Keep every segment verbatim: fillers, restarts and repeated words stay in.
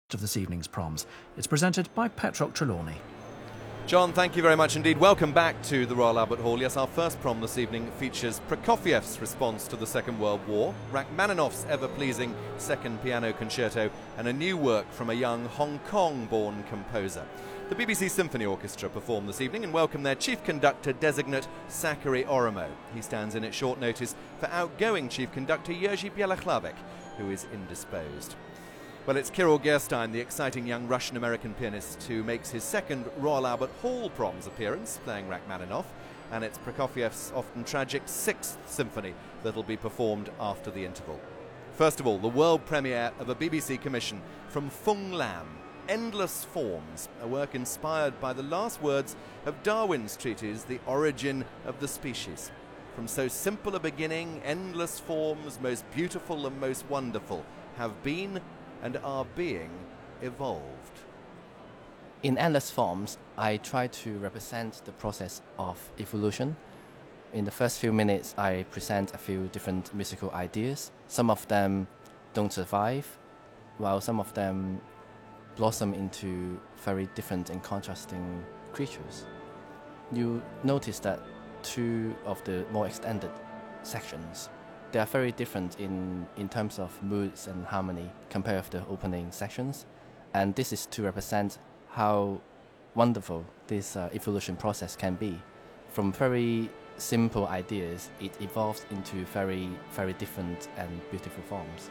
of this evening's proms. It's presented by Petrock Trelawney. John, thank you very much indeed. Welcome back to the Royal Albert Hall. Yes, our first prom this evening features Prokofiev's response to the Second World War, Rachmaninoff's ever-pleasing Second Piano Concerto, and a new work from a young Hong Kong-born composer. The B B C Symphony Orchestra perform this evening and welcome their chief conductor designate, Zachary Oromo. He stands in at short notice for outgoing chief conductor Jerzy Bielachlawek, who is indisposed. Well, it's Kirill Gerstein, the exciting young Russian-American pianist who makes his second Royal Albert Hall proms appearance, playing Rachmaninoff, and it's Prokofiev's often tragic Sixth Symphony that'll be performed after the interval. First of all, the world premiere of a B B C commission from Fung Lam, Endless Forms, a work inspired by the last words of Darwin's treatise, The Origin of the Species. From so simple a beginning, endless forms, most beautiful and most wonderful, have been and are being evolved. In Endless Forms, I try to represent the process of evolution. In the first few minutes, I present a few different musical ideas. Some of them don't survive, while some of them blossom into very different and contrasting creatures. You notice that two of the more extended sections, they are very different in, in terms of moods and harmony compared with the opening sections. And this is to represent how wonderful this uh, evolution process can be. From very simple ideas, it evolves into very, very different and beautiful forms.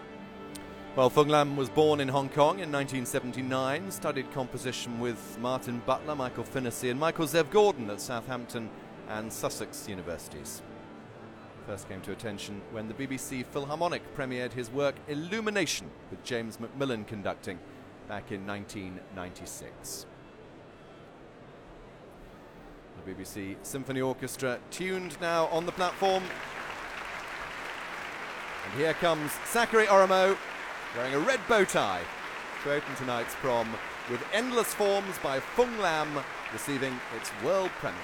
Well, Fung Lam was born in Hong Kong in nineteen seventy-nine, studied composition with Martin Butler, Michael Finnessy and Michael Zev Gordon at Southampton and Sussex universities. First came to attention when the B B C Philharmonic premiered his work Illumination, with James Macmillan conducting, back in nineteen ninety-six. The B B C Symphony Orchestra tuned now on the platform. And here comes Zachary Oromo, wearing a red bow tie, to open tonight's prom with Endless Forms by Fung Lam, receiving its world premiere.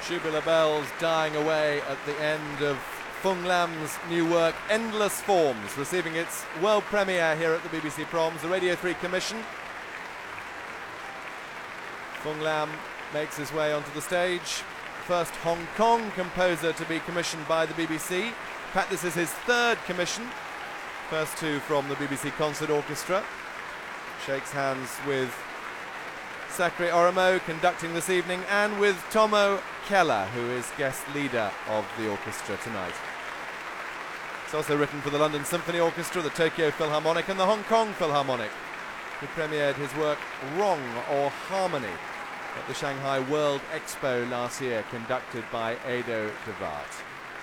Shubila bells dying away at the end of Fung Lam's new work, Endless Forms, receiving its world premiere here at the B B C Proms, the Radio three Commission. Fung Lam makes his way onto the stage. First Hong Kong composer to be commissioned by the B B C. In fact, this is his third commission. First two from the B B C Concert Orchestra. Shakes hands with Sakari Oromo conducting this evening, and with Tomo Keller, who is guest leader of the orchestra tonight. It's also written for the London Symphony Orchestra, the Tokyo Philharmonic and the Hong Kong Philharmonic, who premiered his work Wrong or Harmony at the Shanghai World Expo last year, conducted by Edo de Waart.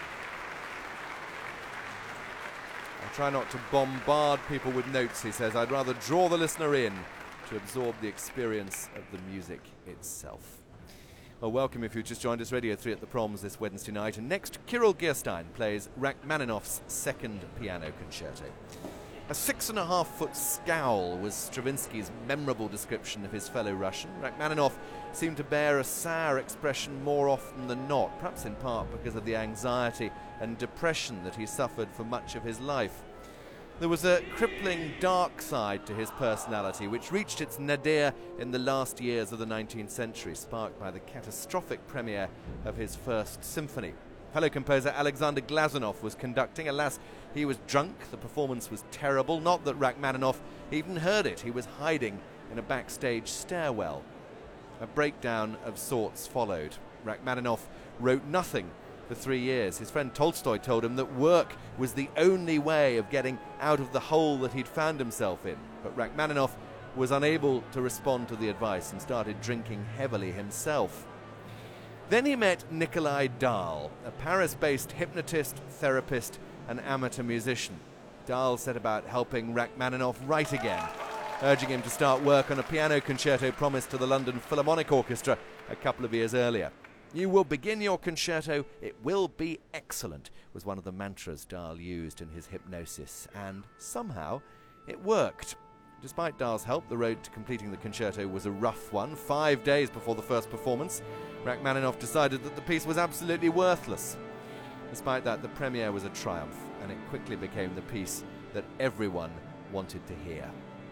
I try not to bombard people with notes, he says. I'd rather draw the listener in to absorb the experience of the music itself. Well, welcome if you've just joined us, Radio three at the Proms this Wednesday night. And next, Kirill Gierstein plays Rachmaninoff's second piano concerto. A six and a half foot scowl was Stravinsky's memorable description of his fellow Russian. Rachmaninoff seemed to bear a sour expression more often than not, perhaps in part because of the anxiety and depression that he suffered for much of his life. There was a crippling dark side to his personality, which reached its nadir in the last years of the nineteenth century, sparked by the catastrophic premiere of his first symphony. Fellow composer Alexander Glazunov was conducting. Alas, he was drunk. The performance was terrible. Not that Rachmaninoff even heard it. He was hiding in a backstage stairwell. A breakdown of sorts followed. Rachmaninoff wrote nothing for three years. His friend Tolstoy told him that work was the only way of getting out of the hole that he'd found himself in. But Rachmaninoff was unable to respond to the advice and started drinking heavily himself. Then he met Nikolai Dahl, a Paris-based hypnotist, therapist, and amateur musician. Dahl set about helping Rachmaninoff write again, urging him to start work on a piano concerto promised to the London Philharmonic Orchestra a couple of years earlier. "You will begin your concerto, it will be excellent," was one of the mantras Dahl used in his hypnosis, and somehow it worked. Despite Dahl's help, the road to completing the concerto was a rough one. Five days before the first performance, Rachmaninoff decided that the piece was absolutely worthless. Despite that, the premiere was a triumph, and it quickly became the piece that everyone wanted to hear.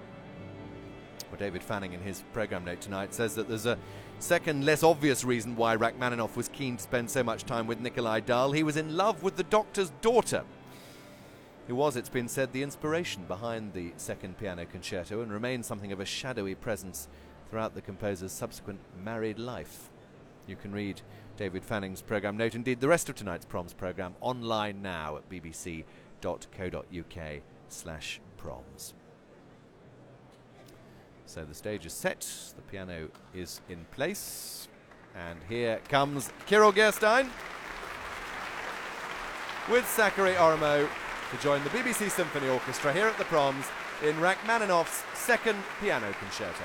Well, David Fanning, in his programme note tonight, says that there's a second, less obvious reason why Rachmaninoff was keen to spend so much time with Nikolai Dahl. He was in love with the doctor's daughter, who was, it's been said, the inspiration behind the second piano concerto and remains something of a shadowy presence throughout the composer's subsequent married life. You can read David Fanning's programme note, indeed the rest of tonight's Proms programme, online now at bbc dot co dot uk slash proms. So the stage is set, the piano is in place, and here comes Kirill Gierstein with Sakari Oromo to join the B B C Symphony Orchestra here at the Proms in Rachmaninoff's second piano concerto.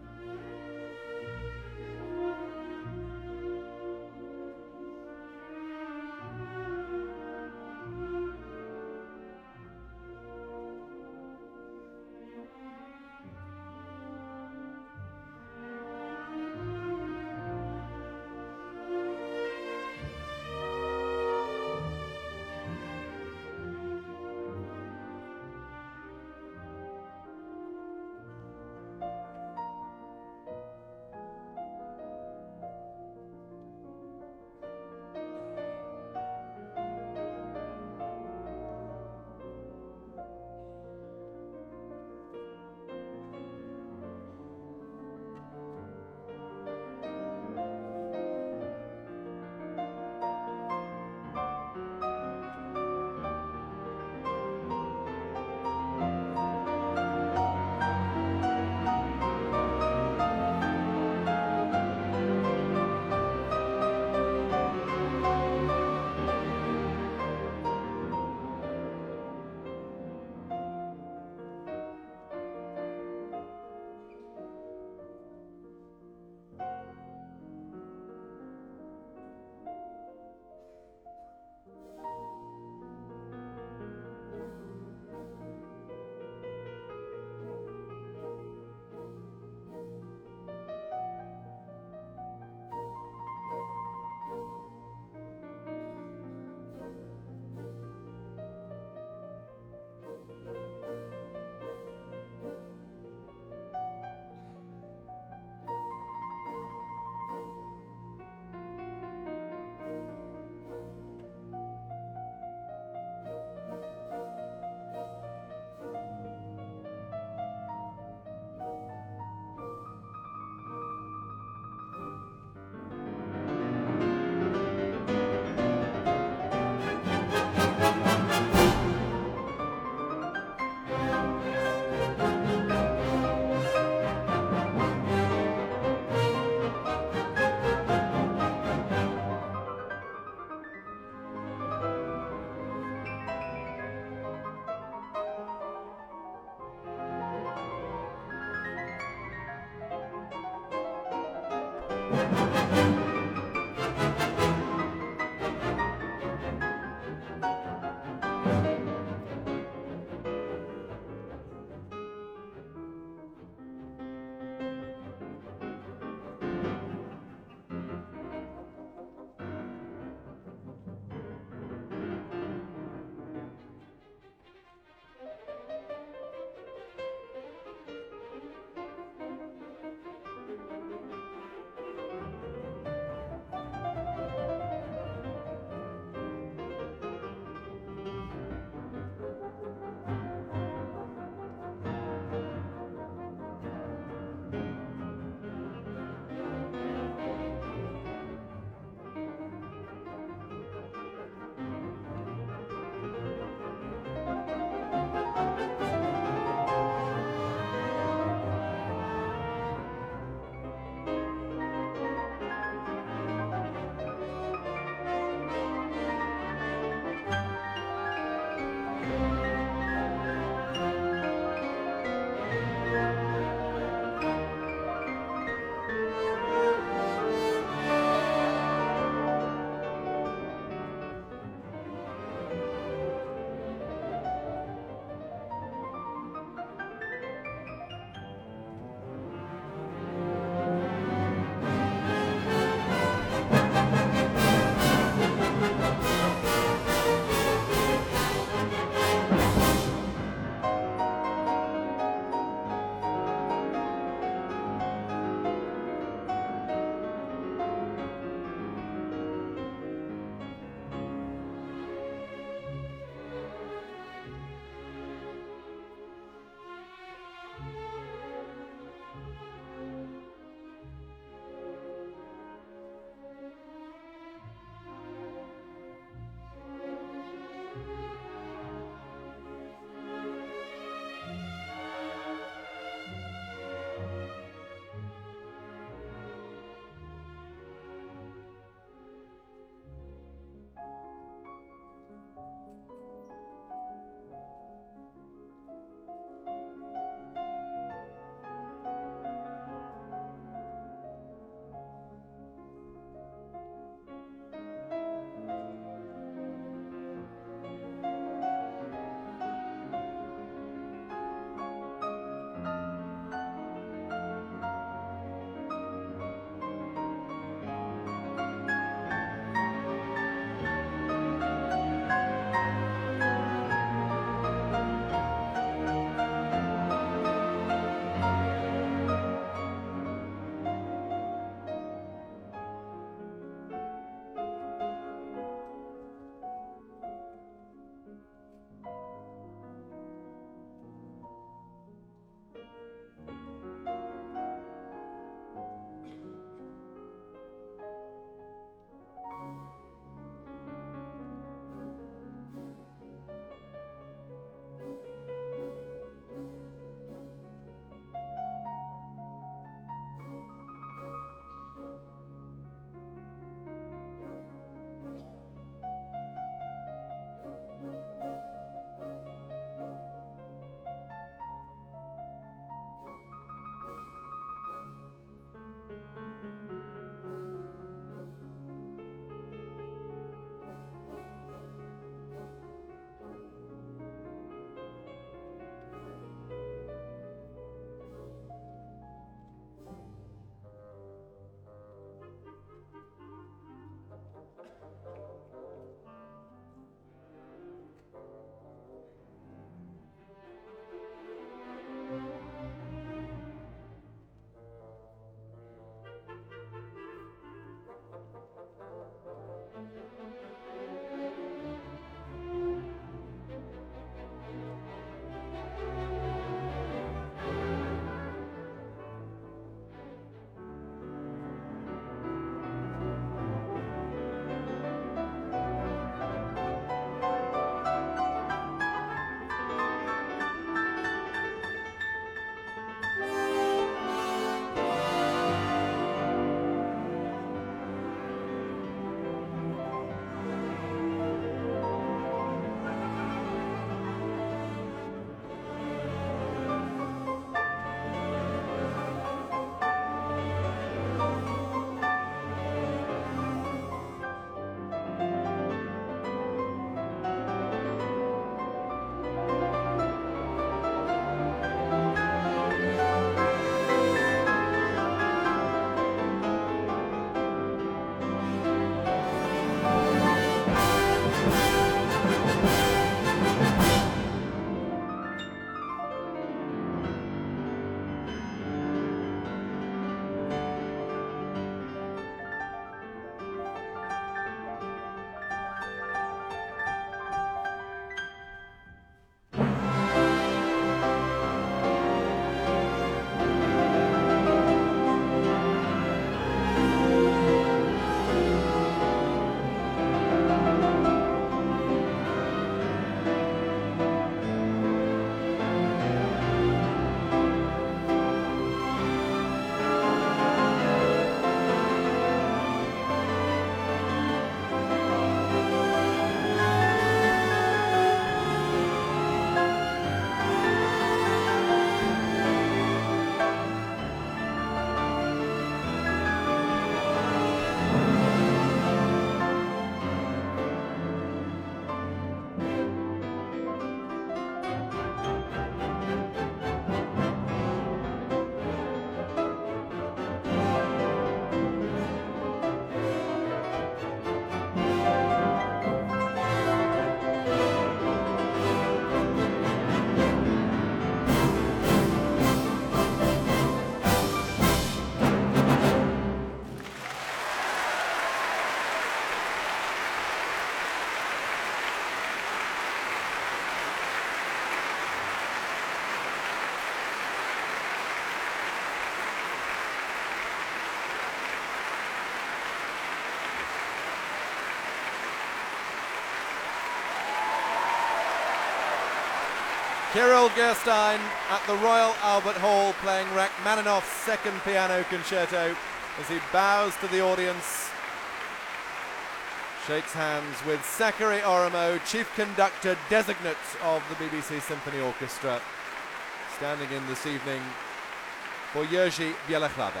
Kirill Gerstein at the Royal Albert Hall playing Rachmaninoff's second piano concerto as he bows to the audience, shakes hands with Sakari Oramo, chief conductor designate of the B B C Symphony Orchestra, standing in this evening for Jerzy Bielachlawek.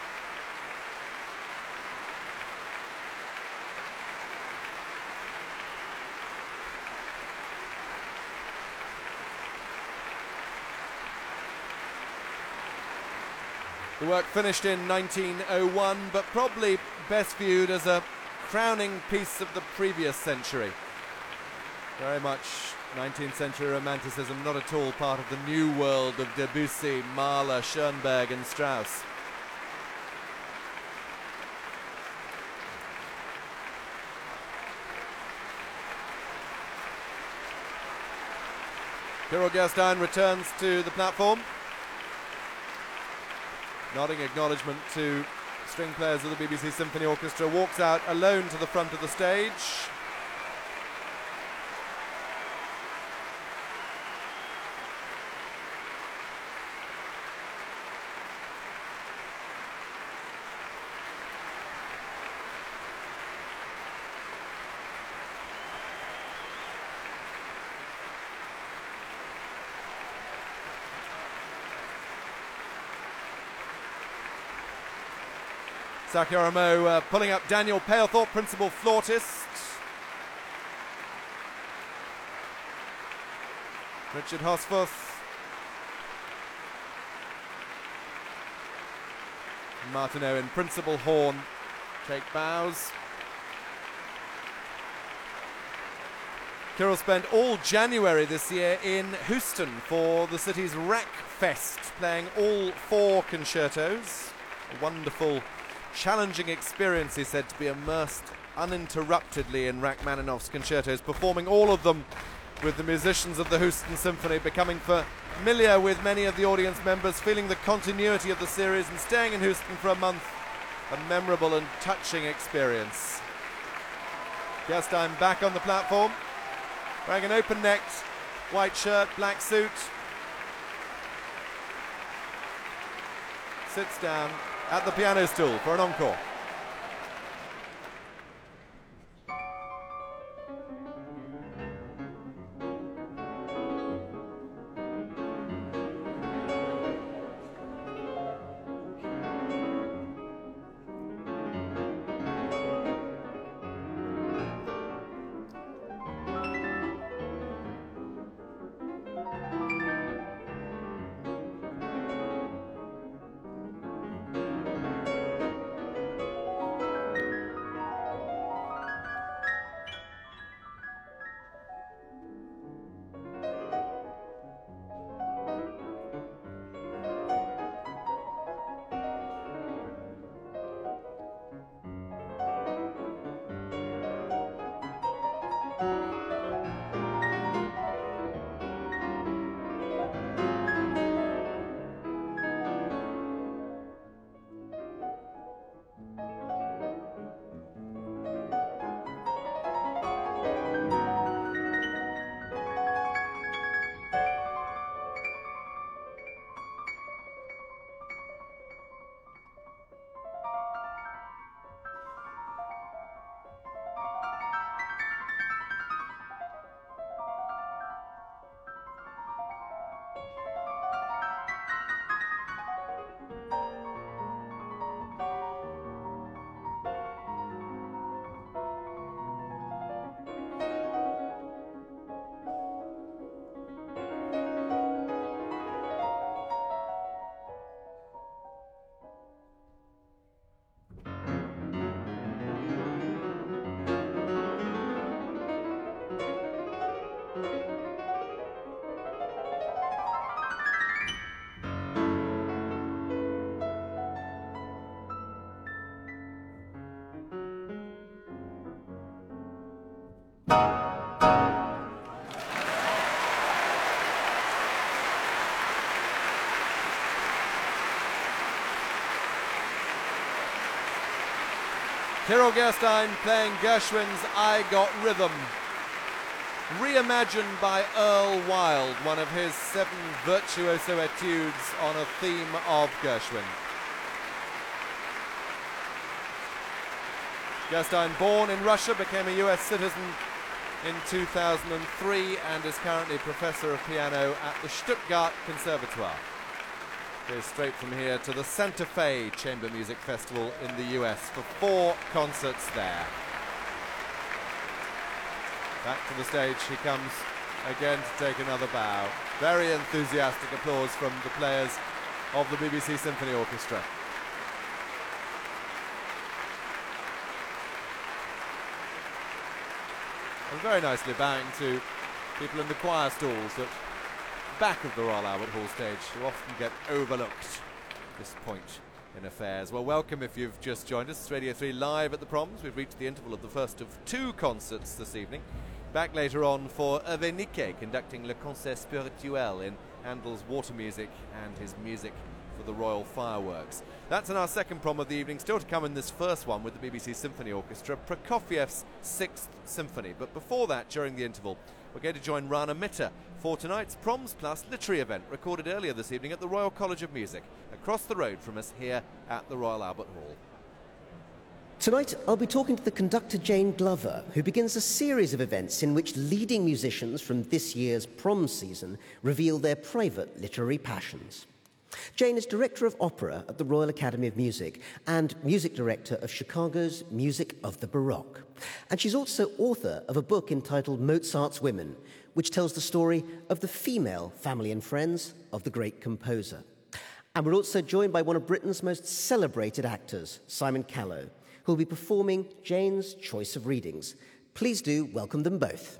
The work finished in nineteen oh one, but probably best viewed as a crowning piece of the previous century. Very much nineteenth century romanticism, not at all part of the new world of Debussy, Mahler, Schoenberg and Strauss. Kirill Gerstein returns to the platform, nodding acknowledgement to string players of the B B C Symphony Orchestra, walks out alone to the front of the stage. Sakari Oramo uh, pulling up Daniel Palethorpe, principal flautist. Richard Hosfuth. Martin Owen, principal horn, take bows. Kirill spent all January this year in Houston for the city's Rack Fest, playing all four concertos. A wonderful, challenging experience, he said, to be immersed uninterruptedly in Rachmaninoff's concertos, performing all of them with the musicians of the Houston Symphony, becoming familiar with many of the audience members, feeling the continuity of the series and staying in Houston for a month. A memorable and touching experience. Gerstein back on the platform, wearing an open-necked white shirt, black suit. Sits down at the piano stool for an encore. Kirill Gerstein playing Gershwin's I Got Rhythm. reimagined by Earl Wild, one of his seven virtuoso etudes on a theme of Gershwin. Gerstein, born in Russia, became a U S citizen in two thousand three and is currently professor of piano at the Stuttgart Conservatoire. Goes straight from here to the Santa Fe Chamber Music Festival in the U S for four concerts there. Back to the stage he comes again to take another bow. Very enthusiastic applause from the players of the B B C Symphony Orchestra. And very nicely bowing to people in the choir stalls at the back of the Royal Albert Hall stage, who often get overlooked at this point in affairs. Well, welcome if you've just joined us. It's Radio three live at the Proms. We've reached the interval of the first of two concerts this evening. Back later on for Evenike conducting Le Concert Spirituel in Handel's Water Music and his music for the Royal Fireworks. That's in our second prom of the evening. Still to come in this first one with the B B C Symphony Orchestra, Prokofiev's Sixth Symphony. But before that, during the interval, we're going to join Rana Mitter for tonight's Proms Plus literary event recorded earlier this evening at the Royal College of Music, across the road from us here at the Royal Albert Hall. Tonight, I'll be talking to the conductor Jane Glover, who begins a series of events in which leading musicians from this year's prom season reveal their private literary passions. Jane is Director of Opera at the Royal Academy of Music and Music Director of Chicago's Music of the Baroque. And she's also author of a book entitled Mozart's Women, which tells the story of the female family and friends of the great composer. And we're also joined by one of Britain's most celebrated actors, Simon Callow, who will be performing Jane's choice of readings. Please do welcome them both.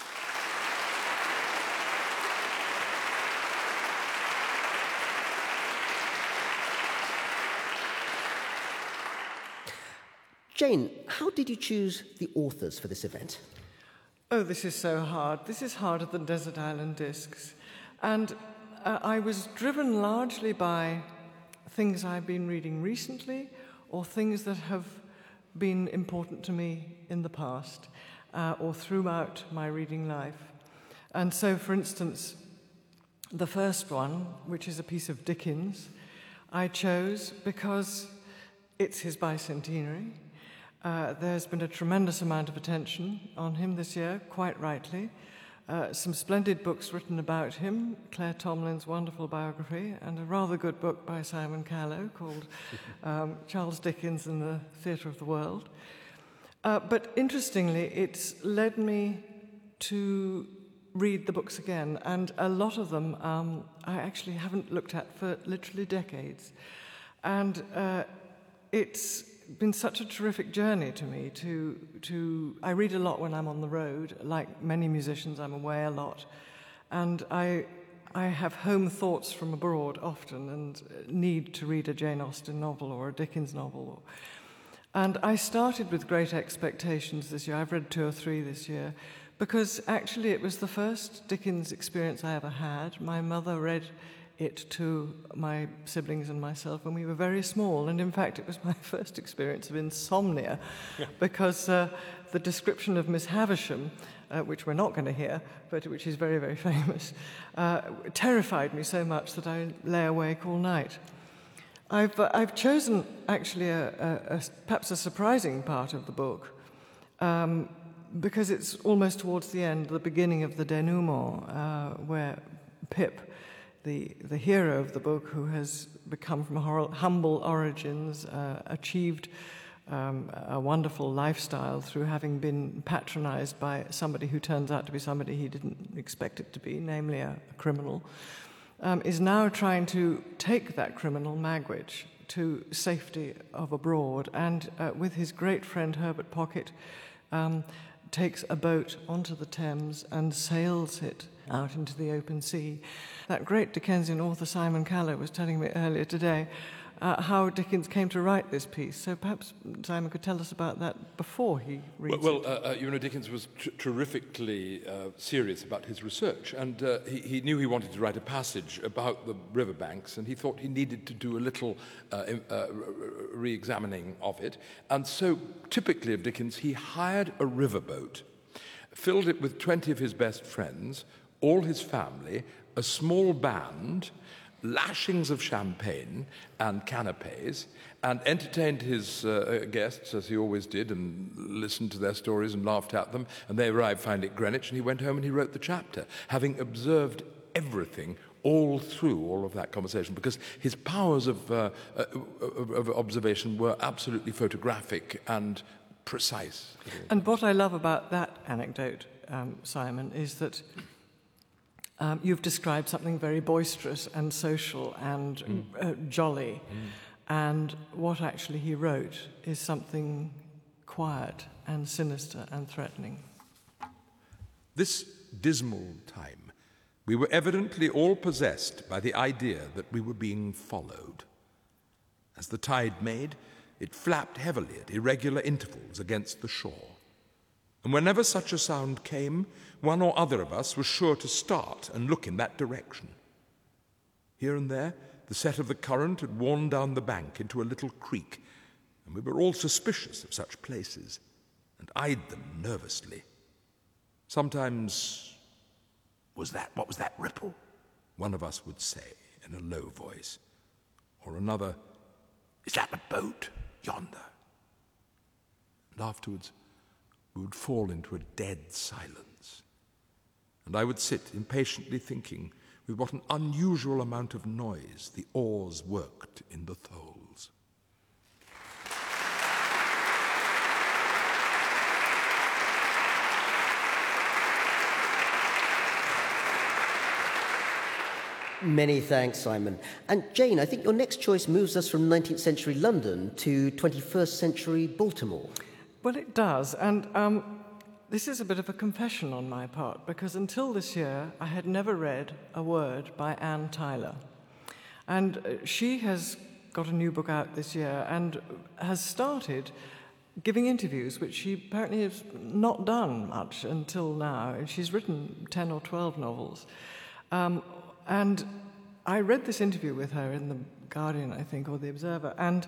Jane, how did you choose the authors for this event? Oh, this is so hard. This is harder than Desert Island Discs. And uh, I was driven largely by things I've been reading recently or things that have been important to me in the past uh, or throughout my reading life. And so, for instance, the first one, which is a piece of Dickens, I chose because it's his bicentenary. Uh, there's been a tremendous amount of attention on him this year, quite rightly. Uh, some splendid books written about him, Claire Tomlin's wonderful biography, and a rather good book by Simon Callow called um, Charles Dickens and the Theatre of the World. Uh, but interestingly, it's led me to read the books again, and a lot of them um, I actually haven't looked at for literally decades. And uh, it's been such a terrific journey to me to to I read a lot when I'm on the road. Like many musicians, I'm away a lot, and I I have home thoughts from abroad often and need to read a Jane Austen novel or a Dickens novel. And I started with great expectations this year. I've read two or three this year because actually it was the first Dickens experience I ever had. My mother read it to my siblings and myself when we were very small, and in fact it was my first experience of insomnia because uh, the description of Miss Havisham, uh, which we're not going to hear, but which is very, very famous, uh, terrified me so much that I lay awake all night. I've, uh, I've chosen actually a, a, a, perhaps a surprising part of the book um, because it's almost towards the end, the beginning of the denouement, uh, where Pip, The, the hero of the book, who has become from hor- humble origins, uh, achieved um, a wonderful lifestyle through having been patronized by somebody who turns out to be somebody he didn't expect it to be, namely a, a criminal, um, is now trying to take that criminal, Magwitch, to safety of abroad, and uh, with his great friend Herbert Pocket, um, takes a boat onto the Thames and sails it out into the open sea. That great Dickensian author Simon Callow was telling me earlier today uh, how Dickens came to write this piece. So perhaps Simon could tell us about that before he reads well, it. Well, uh, uh, you know, Dickens was tr- terrifically uh, serious about his research, and uh, he, he knew he wanted to write a passage about the riverbanks, and he thought he needed to do a little uh, uh, re-examining of it. And so, typically of Dickens, he hired a riverboat filled it with twenty of his best friends, all his family, a small band, lashings of champagne and canapes, and entertained his uh, guests, as he always did, and listened to their stories and laughed at them. And they arrived finally at Greenwich, and he went home and he wrote the chapter, having observed everything all through all of that conversation, because his powers of, uh, uh, of observation were absolutely photographic and precise. And what I love about that anecdote, um, Simon, is that um, you've described something very boisterous and social and mm. uh, jolly, mm. and what actually he wrote is something quiet and sinister and threatening. This dismal time, we were evidently all possessed by the idea that we were being followed. As the tide made, it flapped heavily at irregular intervals against the shore. And whenever such a sound came, one or other of us was sure to start and look in that direction. Here and there, the set of the current had worn down the bank into a little creek, and we were all suspicious of such places and eyed them nervously. Sometimes, "Was that, what was that ripple?" one of us would say in a low voice. Or another, "Is that the boat yonder?" And afterwards, we would fall into a dead silence. And I would sit impatiently thinking with what an unusual amount of noise the oars worked in the tholes. Many thanks, Simon. And Jane, I think your next choice moves us from nineteenth century London to twenty-first century Baltimore. Well, it does, and um, this is a bit of a confession on my part, because until this year I had never read a word by Anne Tyler. And uh, she has got a new book out this year and has started giving interviews, which she apparently has not done much until now. She's written ten or twelve novels. Um, And I read this interview with her in The Guardian, I think, or The Observer, and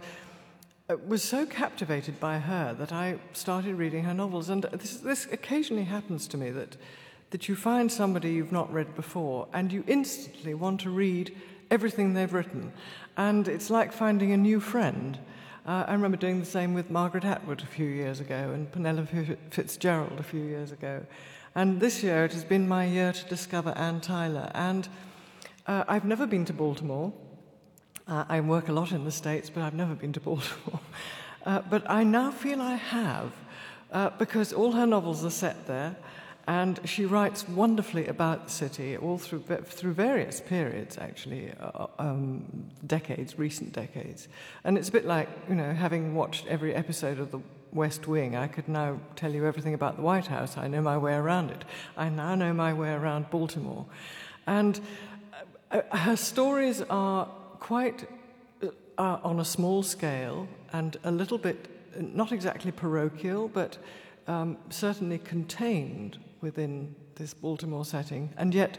was so captivated by her that I started reading her novels. And this, this occasionally happens to me, that, that you find somebody you've not read before, and you instantly want to read everything they've written. And it's like finding a new friend. Uh, I remember doing the same with Margaret Atwood a few years ago, and Penelope Fitzgerald a few years ago. And this year it has been my year to discover Anne Tyler. And Uh, I've never been to Baltimore. Uh, I work a lot in the States, but I've never been to Baltimore. Uh, but I now feel I have, uh, because all her novels are set there, and she writes wonderfully about the city, all through through various periods, actually, uh, um, decades, recent decades. And it's a bit like, you know, having watched every episode of The West Wing, I could now tell you everything about the White House. I know my way around it. I now know my way around Baltimore. And Uh, her stories are quite uh, on a small scale and a little bit, not exactly parochial, but um, certainly contained within this Baltimore setting. And yet,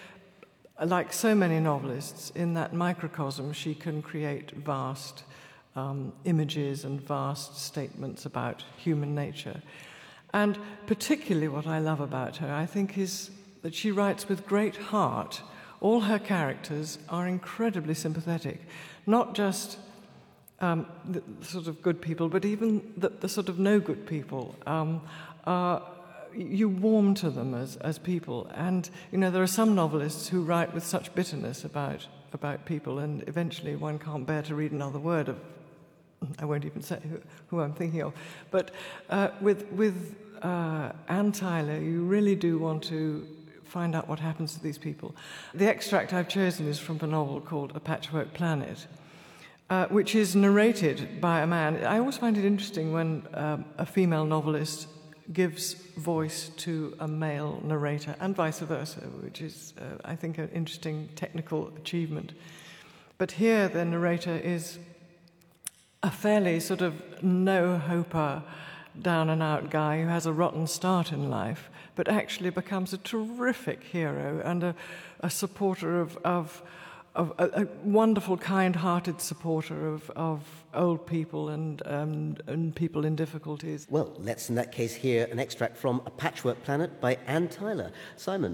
like so many novelists, in that microcosm, she can create vast um, images and vast statements about human nature. And particularly what I love about her, I think, is that she writes with great heart. All her characters are incredibly sympathetic, not just um, the sort of good people, but even the, the sort of no-good people. Um, uh, you warm to them as, as people. And, you know, there are some novelists who write with such bitterness about, about people, and eventually one can't bear to read another word of, I won't even say who, who I'm thinking of. But uh, with, with uh, Anne Tyler, you really do want to find out what happens to these people. The extract I've chosen is from a novel called A Patchwork Planet, uh, which is narrated by a man. I always find it interesting when um, a female novelist gives voice to a male narrator, and vice versa, which is, uh, I think, an interesting technical achievement. But here the narrator is a fairly sort of no-hoper, down-and-out guy who has a rotten start in life, but actually becomes a terrific hero and a, a supporter of, of, of a, a wonderful, kind-hearted supporter of, of old people and, um, and people in difficulties. Well, let's in that case hear an extract from A Patchwork Planet by Anne Tyler. Simon.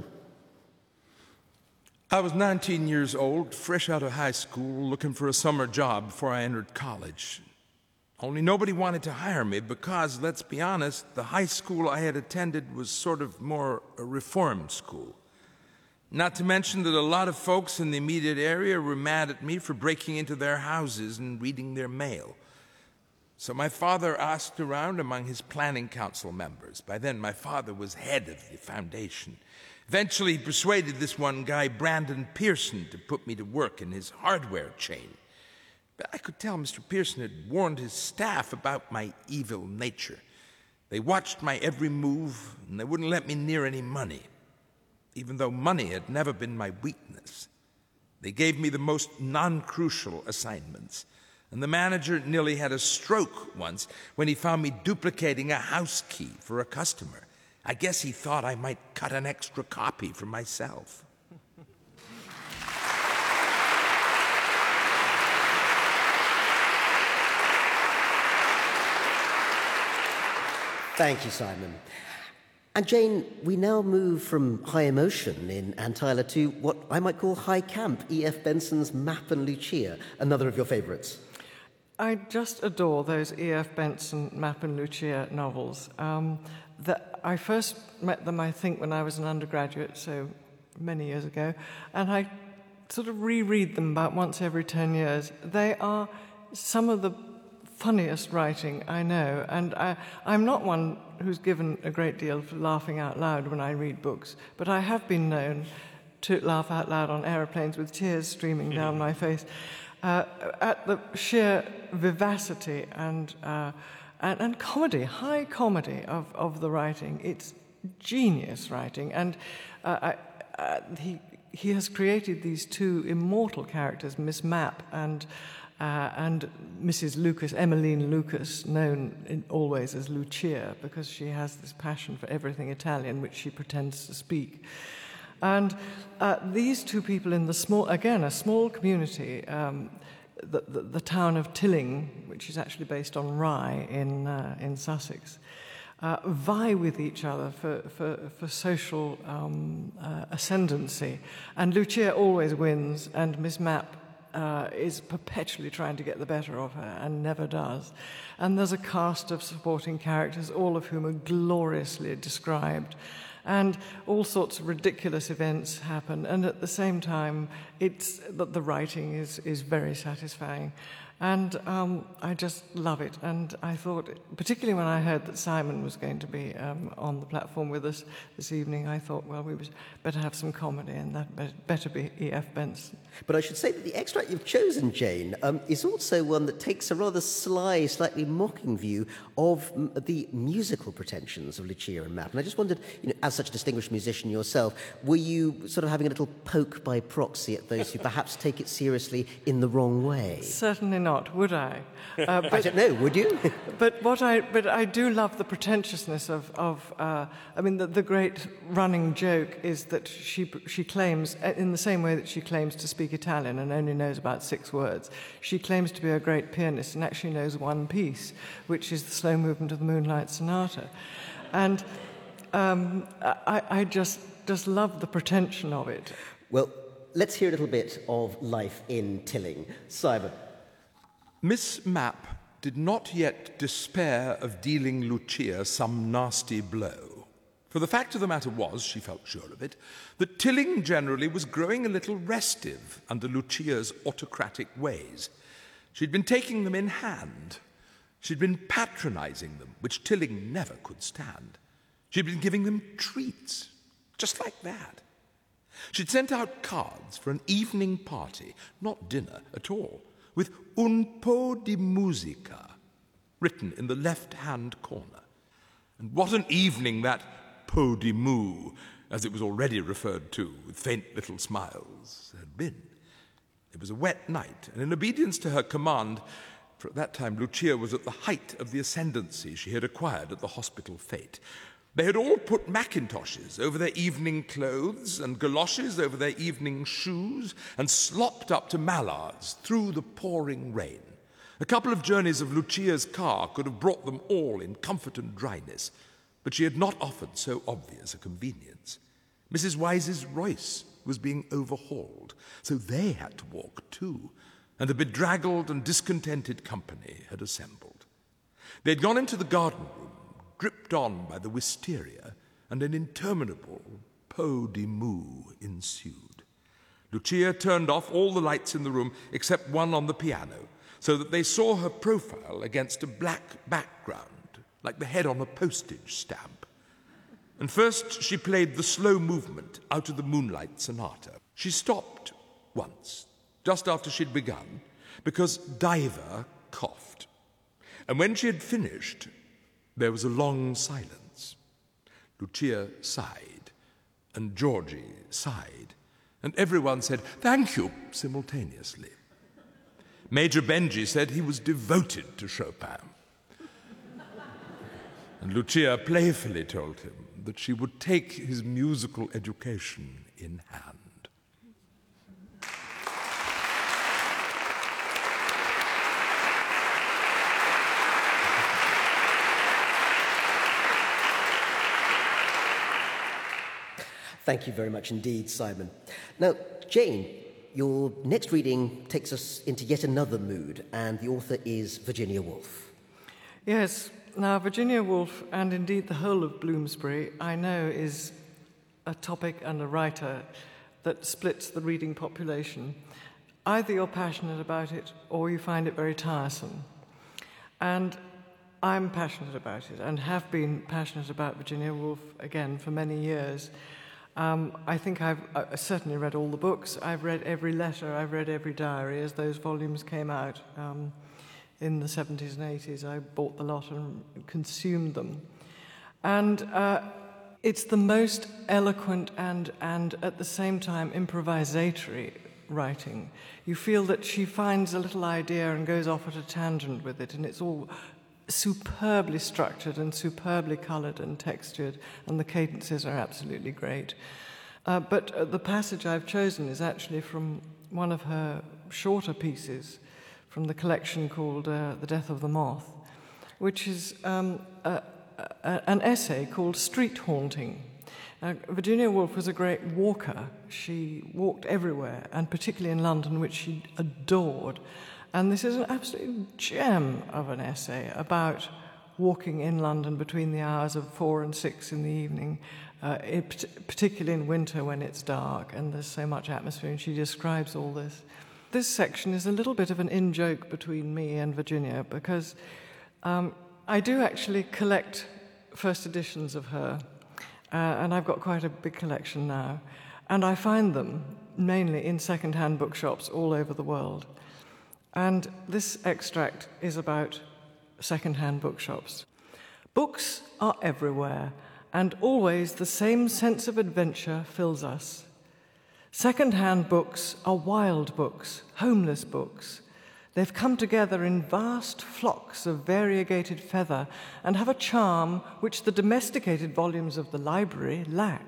I was nineteen years old, fresh out of high school, looking for a summer job before I entered college. Only nobody wanted to hire me because, let's be honest, the high school I had attended was sort of more a reform school. Not to mention that a lot of folks in the immediate area were mad at me for breaking into their houses and reading their mail. So my father asked around among his planning council members. By then, my father was head of the foundation. Eventually, he persuaded this one guy, Brandon Pearson, to put me to work in his hardware chain. But I could tell Mister Pearson had warned his staff about my evil nature. They watched my every move, and they wouldn't let me near any money, even though money had never been my weakness. They gave me the most non-crucial assignments, and the manager nearly had a stroke once when he found me duplicating a house key for a customer. I guess he thought I might cut an extra copy for myself. Thank you, Simon. And Jane, we now move from high emotion in Anne Tyler to what I might call high camp, E F Benson's Map and Lucia, another of your favourites. I just adore those E F Benson Map and Lucia novels. Um, that I first met them, I think, when I was an undergraduate, so many years ago, and I sort of reread them about once every ten years. They are some of the funniest writing I know, and I, I'm not one who's given a great deal for laughing out loud when I read books, but I have been known to laugh out loud on aeroplanes with tears streaming down my face uh, at the sheer vivacity and, uh, and and comedy, high comedy of, of the writing. It's genius writing, and uh, I, uh, he he has created these two immortal characters, Miss Mapp and Uh, and Missus Lucas, Emmeline Lucas, known in, always as Lucia, because she has this passion for everything Italian, which she pretends to speak. And uh, these two people in the small, again, a small community, um, the, the, the town of Tilling, which is actually based on Rye in, uh, in Sussex, uh, vie with each other for, for, for social um, uh, ascendancy. And Lucia always wins, and Miss Mapp Uh, is perpetually trying to get the better of her and never does. And there's a cast of supporting characters, all of whom are gloriously described. And all sorts of ridiculous events happen. And at the same time, it's that the writing is, is very satisfying. And um, I just love it. And I thought, particularly when I heard that Simon was going to be um, on the platform with us this evening, I thought, well, we would better have some comedy, and that better be E F Benson. But I should say that the extract you've chosen, Jane, um, is also one that takes a rather sly, slightly mocking view of m- the musical pretensions of Lucia and Mapp. And I just wondered, you know, as such a distinguished musician yourself, were you sort of having a little poke by proxy at those who perhaps take it seriously in the wrong way? Certainly not, would I? Uh, but, I don't know, would you? but what I but I do love the pretentiousness of of uh, I mean the, the great running joke is that she she claims, in the same way that she claims to speak Italian and only knows about six words, she claims to be a great pianist and actually knows one piece, which is the slow movement of the Moonlight Sonata, and um, I, I just just love the pretension of it. Well, let's hear a little bit of life in Tilling. Simon. Miss Mapp did not yet despair of dealing Lucia some nasty blow. For the fact of the matter was, she felt sure of it, that Tilling generally was growing a little restive under Lucia's autocratic ways. She'd been taking them in hand. She'd been patronizing them, which Tilling never could stand. She'd been giving them treats, just like that. She'd sent out cards for an evening party, not dinner at all, with un po' di musica written in the left-hand corner. And what an evening that po' di mu, as it was already referred to with faint little smiles, had been. It was a wet night, and in obedience to her command, for at that time Lucia was at the height of the ascendancy she had acquired at the hospital fete, They had all put macintoshes over their evening clothes and galoshes over their evening shoes and slopped up to Mallard's through the pouring rain. A couple of journeys of Lucia's car could have brought them all in comfort and dryness, but she had not offered so obvious a convenience. Missus Wise's Royce was being overhauled, so they had to walk too, and a bedraggled and discontented company had assembled. They had gone into the garden room, dripped on by the wisteria, and an interminable pot de mou ensued. Lucia turned off all the lights in the room except one on the piano, so that they saw her profile against a black background, like the head on a postage stamp. And first she played the slow movement Out of the Moonlight Sonata. She stopped once, just after she'd begun, because Diva coughed. And when she had finished, there was a long silence. Lucia sighed, and Georgie sighed, and everyone said, "Thank you," simultaneously. Major Benjy said he was devoted to Chopin. And Lucia playfully told him that she would take his musical education in hand. Thank you very much indeed, Simon. Now, Jane, your next reading takes us into yet another mood, and the author is Virginia Woolf. Yes, now Virginia Woolf, and indeed the whole of Bloomsbury, I know is a topic and a writer that splits the reading population. Either you're passionate about it or you find it very tiresome. And I'm passionate about it and have been passionate about Virginia Woolf, again, for many years. Um, I think I've uh, certainly read all the books. I've read every letter, I've read every diary as those volumes came out um, in the seventies and eighties. I bought the lot and consumed them. And uh, it's the most eloquent and, and at the same time improvisatory writing. You feel that she finds a little idea and goes off at a tangent with it, and it's all superbly structured and superbly coloured and textured, and the cadences are absolutely great. Uh, but uh, the passage I've chosen is actually from one of her shorter pieces from the collection called uh, The Death of the Moth, which is um, a, a, an essay called Street Haunting. Uh, Virginia Woolf was a great walker. She walked everywhere, and particularly in London, which she adored. And this is an absolute gem of an essay about walking in London between the hours of four and six in the evening, uh, it, particularly in winter when it's dark and there's so much atmosphere, and she describes all this. This section is a little bit of an in-joke between me and Virginia, because um, I do actually collect first editions of her, uh, and I've got quite a big collection now, and I find them mainly in second-hand bookshops all over the world. And this extract is about second-hand bookshops. Books are everywhere, and always the same sense of adventure fills us. Second-hand books are wild books, homeless books. They've come together in vast flocks of variegated feather and have a charm which the domesticated volumes of the library lack.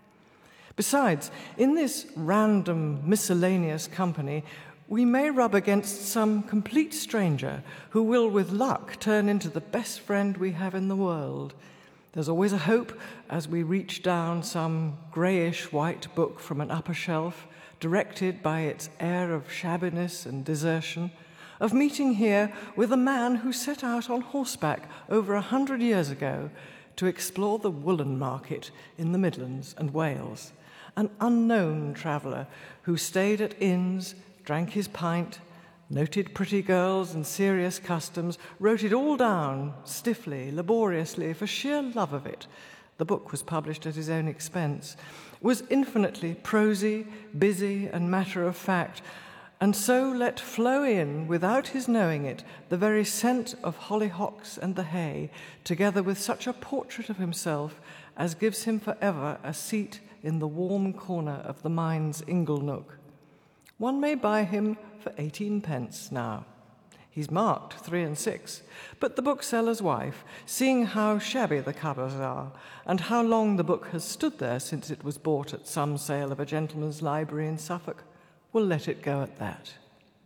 Besides, in this random, miscellaneous company, we may rub against some complete stranger who will, with luck, turn into the best friend we have in the world. There's always a hope, as we reach down some greyish-white book from an upper shelf, directed by its air of shabbiness and desertion, of meeting here with a man who set out on horseback over a hundred years ago to explore the woolen market in the Midlands and Wales, an unknown traveller who stayed at inns, drank his pint, noted pretty girls and serious customs, wrote it all down stiffly, laboriously, for sheer love of it. The book was published at his own expense, was infinitely prosy, busy, and matter-of-fact, and so let flow in, without his knowing it, the very scent of hollyhocks and the hay, together with such a portrait of himself as gives him forever a seat in the warm corner of the mind's ingle nook. One may buy him for eighteen pence now. He's marked three and six. But the bookseller's wife, seeing how shabby the covers are and how long the book has stood there since it was bought at some sale of a gentleman's library in Suffolk, will let it go at that.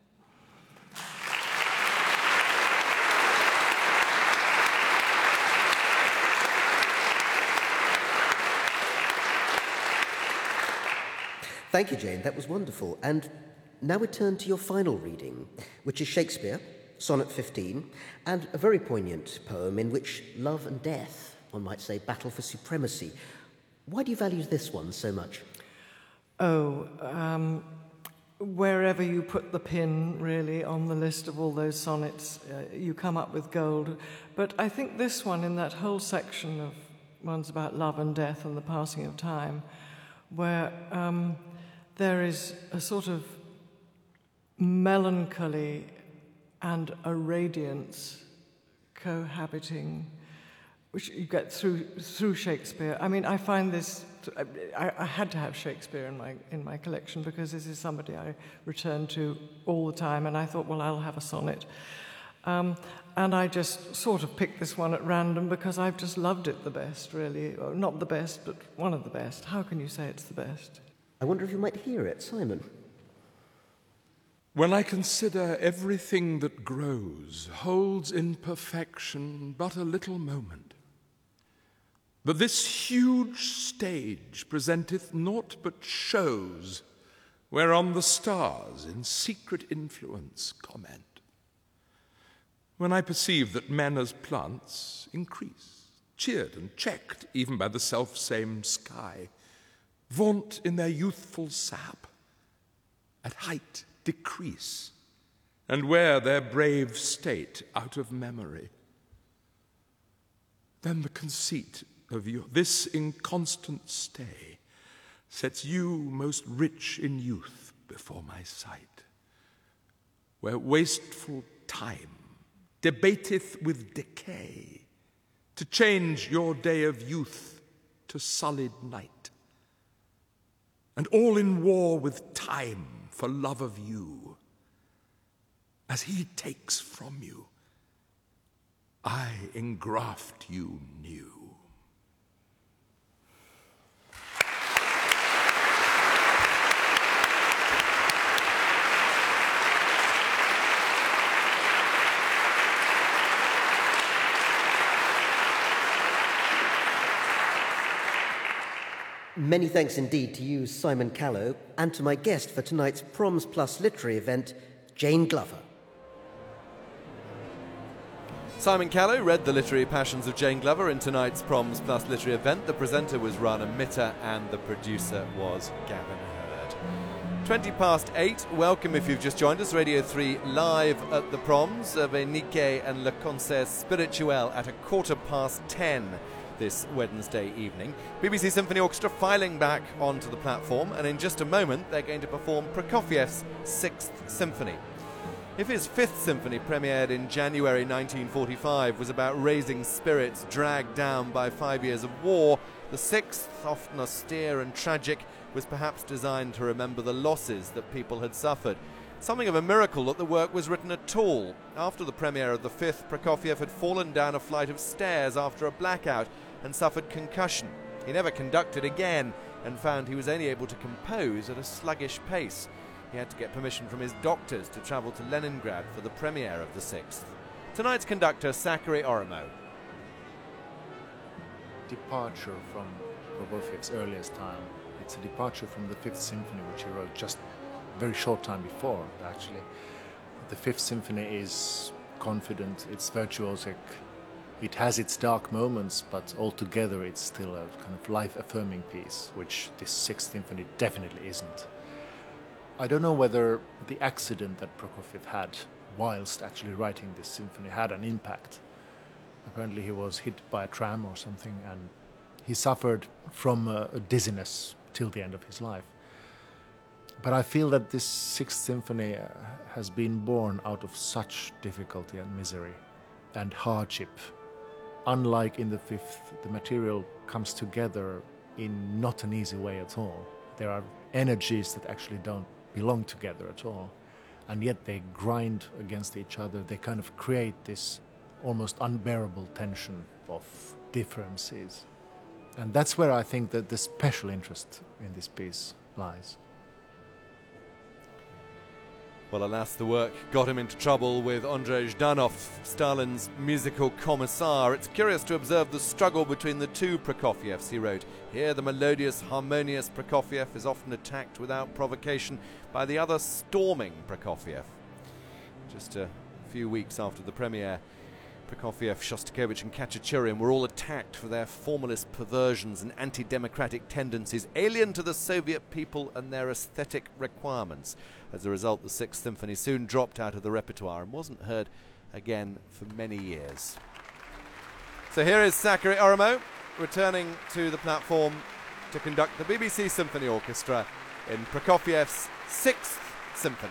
Thank you, Jane. That was wonderful. And now we turn to your final reading, which is Shakespeare, Sonnet fifteen, and a very poignant poem in which love and death, one might say, battle for supremacy. Why do you value this one so much? Oh, um, wherever you put the pin, really, on the list of all those sonnets, uh, you come up with gold. But I think this one, in that whole section of ones about love and death and the passing of time, where um, there is a sort of melancholy and a radiance cohabiting, which you get through through Shakespeare. I mean, I find this. I, I had to have Shakespeare in my in my collection because this is somebody I return to all the time, and I thought, well, I'll have a sonnet. Um, and I just sort of picked this one at random because I've just loved it the best, really. Well, not the best, but one of the best. How can you say it's the best? I wonder if you might hear it, Simon. When I consider everything that grows holds in perfection but a little moment. But this huge stage presenteth naught but shows, whereon the stars in secret influence comment. When I perceive that men as plants increase, cheered and checked even by the self-same sky, vaunt in their youthful sap, at height decrease, and wear their brave state out of memory, then the conceit of you, this inconstant stay, sets you most rich in youth before my sight, where wasteful time debateth with decay to change your day of youth to sullied night, and all in war with time for love of you. As he takes from you, I engraft you new. Many thanks indeed to you, Simon Callow, and to my guest for tonight's Proms Plus literary event, Jane Glover. Simon Callow read The Literary Passions of Jane Glover in tonight's Proms Plus literary event. The presenter was Rana Mitter and the producer was Gavin Hurd. twenty past eight, welcome if you've just joined us. Radio three live at the Proms, Venike and Le Concert Spirituel at a quarter past ten this Wednesday evening. B B C Symphony Orchestra filing back onto the platform, and in just a moment they're going to perform Prokofiev's Sixth Symphony. If his Fifth Symphony, premiered in January nineteen forty-five, was about raising spirits dragged down by five years of war, the Sixth, often austere and tragic, was perhaps designed to remember the losses that people had suffered. Something of a miracle that the work was written at all. After the premiere of the Fifth, Prokofiev had fallen down a flight of stairs after a blackout and suffered concussion. He never conducted again and found he was only able to compose at a sluggish pace. He had to get permission from his doctors to travel to Leningrad for the premiere of the Sixth. Tonight's conductor, Zachary Oromo. Departure from Prokofiev's earliest time. It's a departure from the Fifth Symphony, which he wrote just a very short time before, actually. The Fifth Symphony is confident, it's virtuosic, it has its dark moments, but altogether it's still a kind of life-affirming piece, which this Sixth Symphony definitely isn't. I don't know whether the accident that Prokofiev had whilst actually writing this symphony had an impact. Apparently he was hit by a tram or something, and he suffered from a, a dizziness till the end of his life. But I feel that this Sixth Symphony uh, has been born out of such difficulty and misery and hardship. Unlike in the Fifth, the material comes together in not an easy way at all. There are energies that actually don't belong together at all. and yet they grind against each other. They kind of create this almost unbearable tension of differences. And that's where I think that the special interest in this piece lies. Well, alas, the work got him into trouble with Andrei Zhdanov, Stalin's musical commissar. It's curious to observe the struggle between the two Prokofievs, he wrote. Here, the melodious, harmonious Prokofiev is often attacked without provocation by the other storming Prokofiev. Just a few weeks after the premiere, Prokofiev, Shostakovich and Khachaturian were all attacked for their formalist perversions and anti-democratic tendencies alien to the Soviet people and their aesthetic requirements. As a result, the Sixth Symphony soon dropped out of the repertoire and wasn't heard again for many years. So here is Sakari Oramo returning to the platform to conduct the B B C Symphony Orchestra in Prokofiev's Sixth Symphony.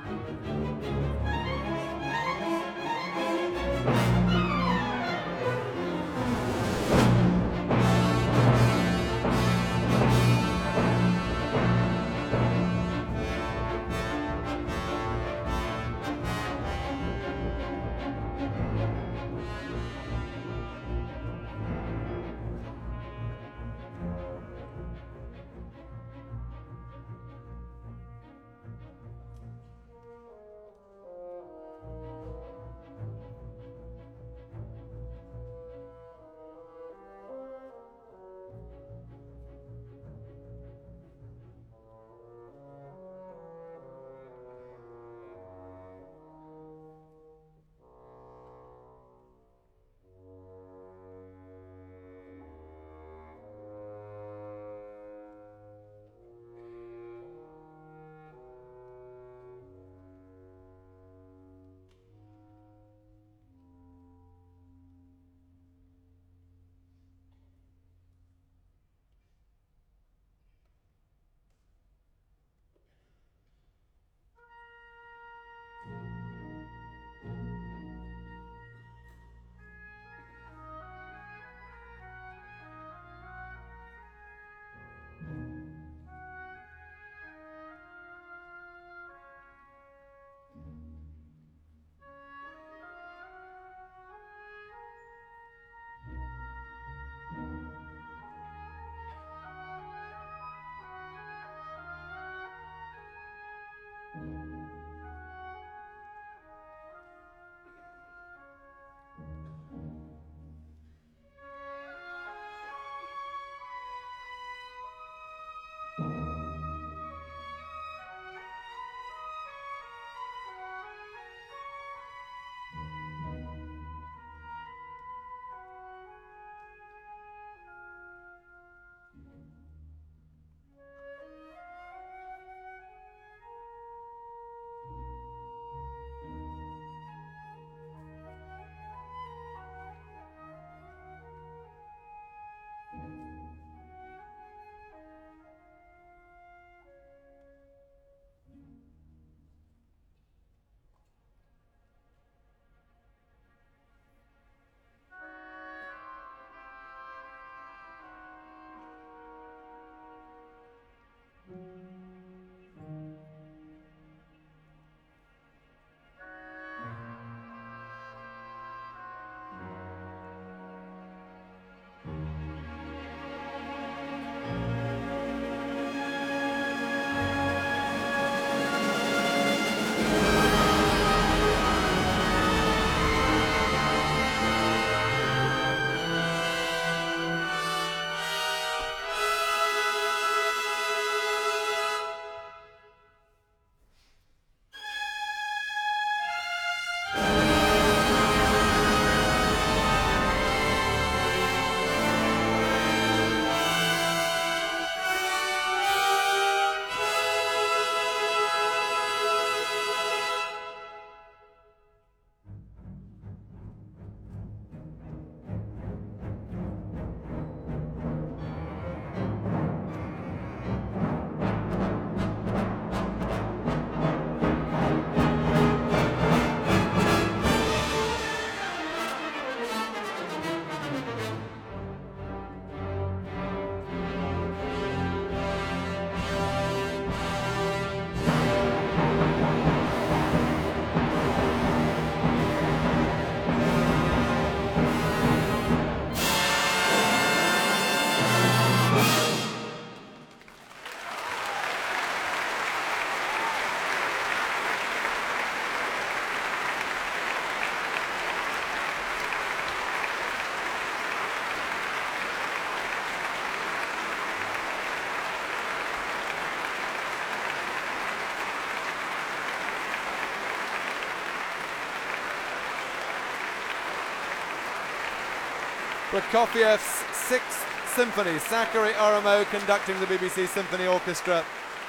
Prokofiev's Sixth Symphony, Sakari Oramo conducting the B B C Symphony Orchestra.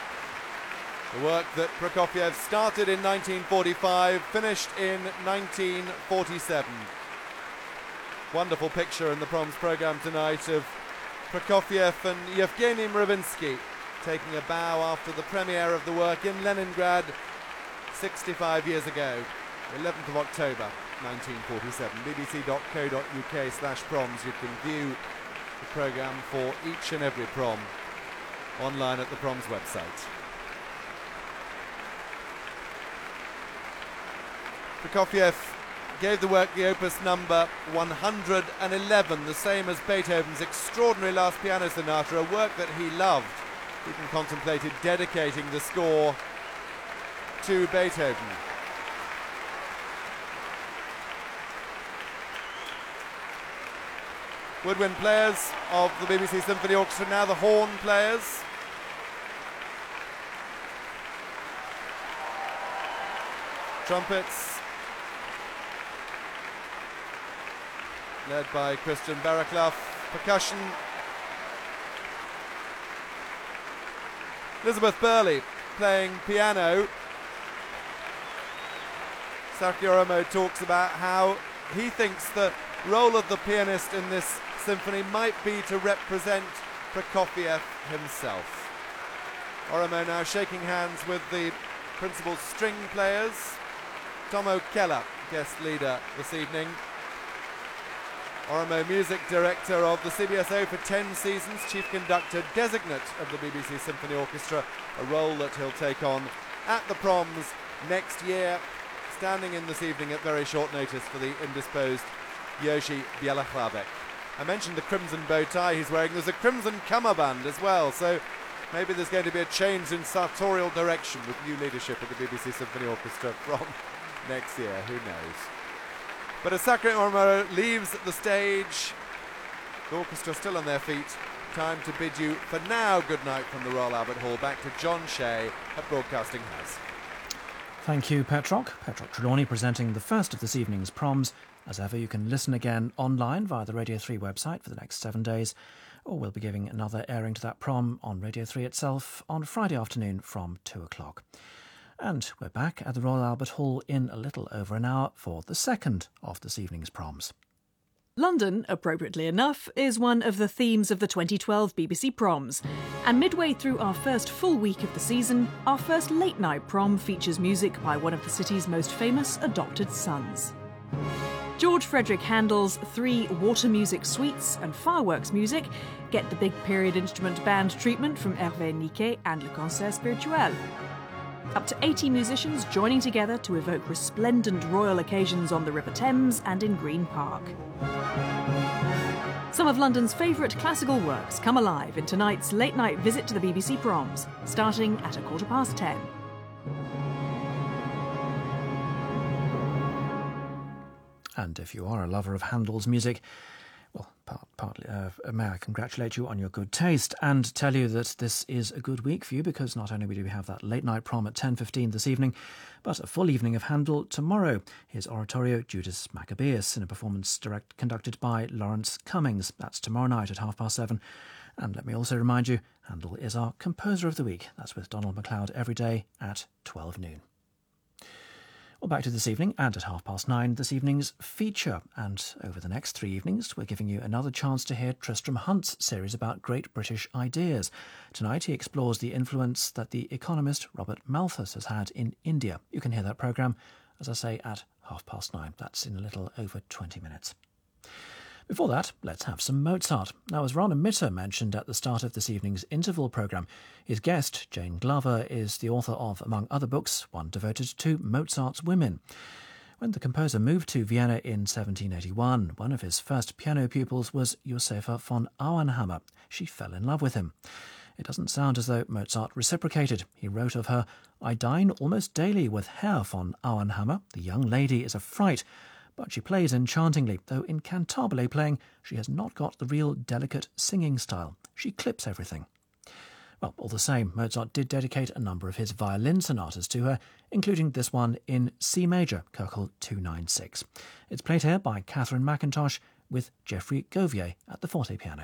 The work that Prokofiev started in nineteen forty-five, finished in nineteen forty-seven. Wonderful picture in the Proms programme tonight of Prokofiev and Yevgeny Mravinsky taking a bow after the premiere of the work in Leningrad sixty-five years ago, eleventh of October nineteen forty-seven. bbc.co.uk slash proms. You can view the programme for each and every prom online at the proms website. Prokofiev gave the work the opus number one hundred eleven, the same as Beethoven's extraordinary Last Piano Sonata, a work that he loved. He even contemplated dedicating the score to Beethoven. Woodwind players of the B B C Symphony Orchestra, now the horn players. Trumpets, led by Christian Barraclough. Percussion, Elizabeth Burley playing piano. Sergio Oromo talks about how he thinks the role of the pianist in this symphony might be to represent Prokofiev himself. Oromo now shaking hands with the principal string players. Tomo Keller, guest leader this evening. Oromo, music director of the C B S O for ten seasons, chief conductor designate of the B B C Symphony Orchestra, a role that he'll take on at the proms next year, standing in this evening at very short notice for the indisposed Yoshi Bielachlavek. I mentioned the crimson bow tie he's wearing. There's a crimson cummerbund as well, so maybe there's going to be a change in sartorial direction with new leadership at the B B C Symphony Orchestra from next year, who knows. But as Sergio Oromo leaves the stage, the orchestra still on their feet. Time to bid you for now good night from the Royal Albert Hall. Back to John Shea at Broadcasting House. Thank you, Petroc. Petroc Trelawney presenting the first of this evening's proms. As ever, you can listen again online via the Radio three website for the next seven days, or we'll be giving another airing to that prom on Radio three itself on Friday afternoon from two o'clock. And we're back at the Royal Albert Hall in a little over an hour for the second of this evening's proms. London, appropriately enough, is one of the themes of the twenty twelve B B C Proms. And midway through our first full week of the season, our first late-night prom features music by one of the city's most famous adopted sons. George Frederick Handel's three water music suites and fireworks music get the big period instrument band treatment from Hervé Niquet and Le Concert Spirituel. Up to eighty musicians joining together to evoke resplendent royal occasions on the River Thames and in Green Park. Some of London's favourite classical works come alive in tonight's late-night visit to the B B C Proms, starting at a quarter past ten. And if you are a lover of Handel's music, well, part, partly, uh, may I congratulate you on your good taste and tell you that this is a good week for you, because not only do we have that late-night prom at ten fifteen this evening, but a full evening of Handel tomorrow. His oratorio, Judas Maccabeus, in a performance direct conducted by Lawrence Cummings. That's tomorrow night at half past seven. And let me also remind you, Handel is our Composer of the Week. That's with Donald MacLeod every day at twelve noon. Well, back to this evening, and at half past nine, this evening's feature. And over the next three evenings, we're giving you another chance to hear Tristram Hunt's series about great British ideas. Tonight, he explores the influence that the economist Robert Malthus has had in India. You can hear that programme, as I say, at half past nine. That's in a little over twenty minutes. Before that, let's have some Mozart. Now, as Rana Mitter mentioned at the start of this evening's interval programme, his guest, Jane Glover, is the author of, among other books, one devoted to Mozart's women. When the composer moved to Vienna in seventeen eighty-one, one of his first piano pupils was Josefa von Auenhammer. She fell in love with him. It doesn't sound as though Mozart reciprocated. He wrote of her, "I dine almost daily with Herr von Auenhammer. The young lady is a fright, but she plays enchantingly, though in cantabile playing she has not got the real delicate singing style. She clips everything." Well, all the same, Mozart did dedicate a number of his violin sonatas to her, including this one in C major, Köchel two ninety-six. It's played here by Catherine McIntosh with Geoffrey Gauvier at the forte piano.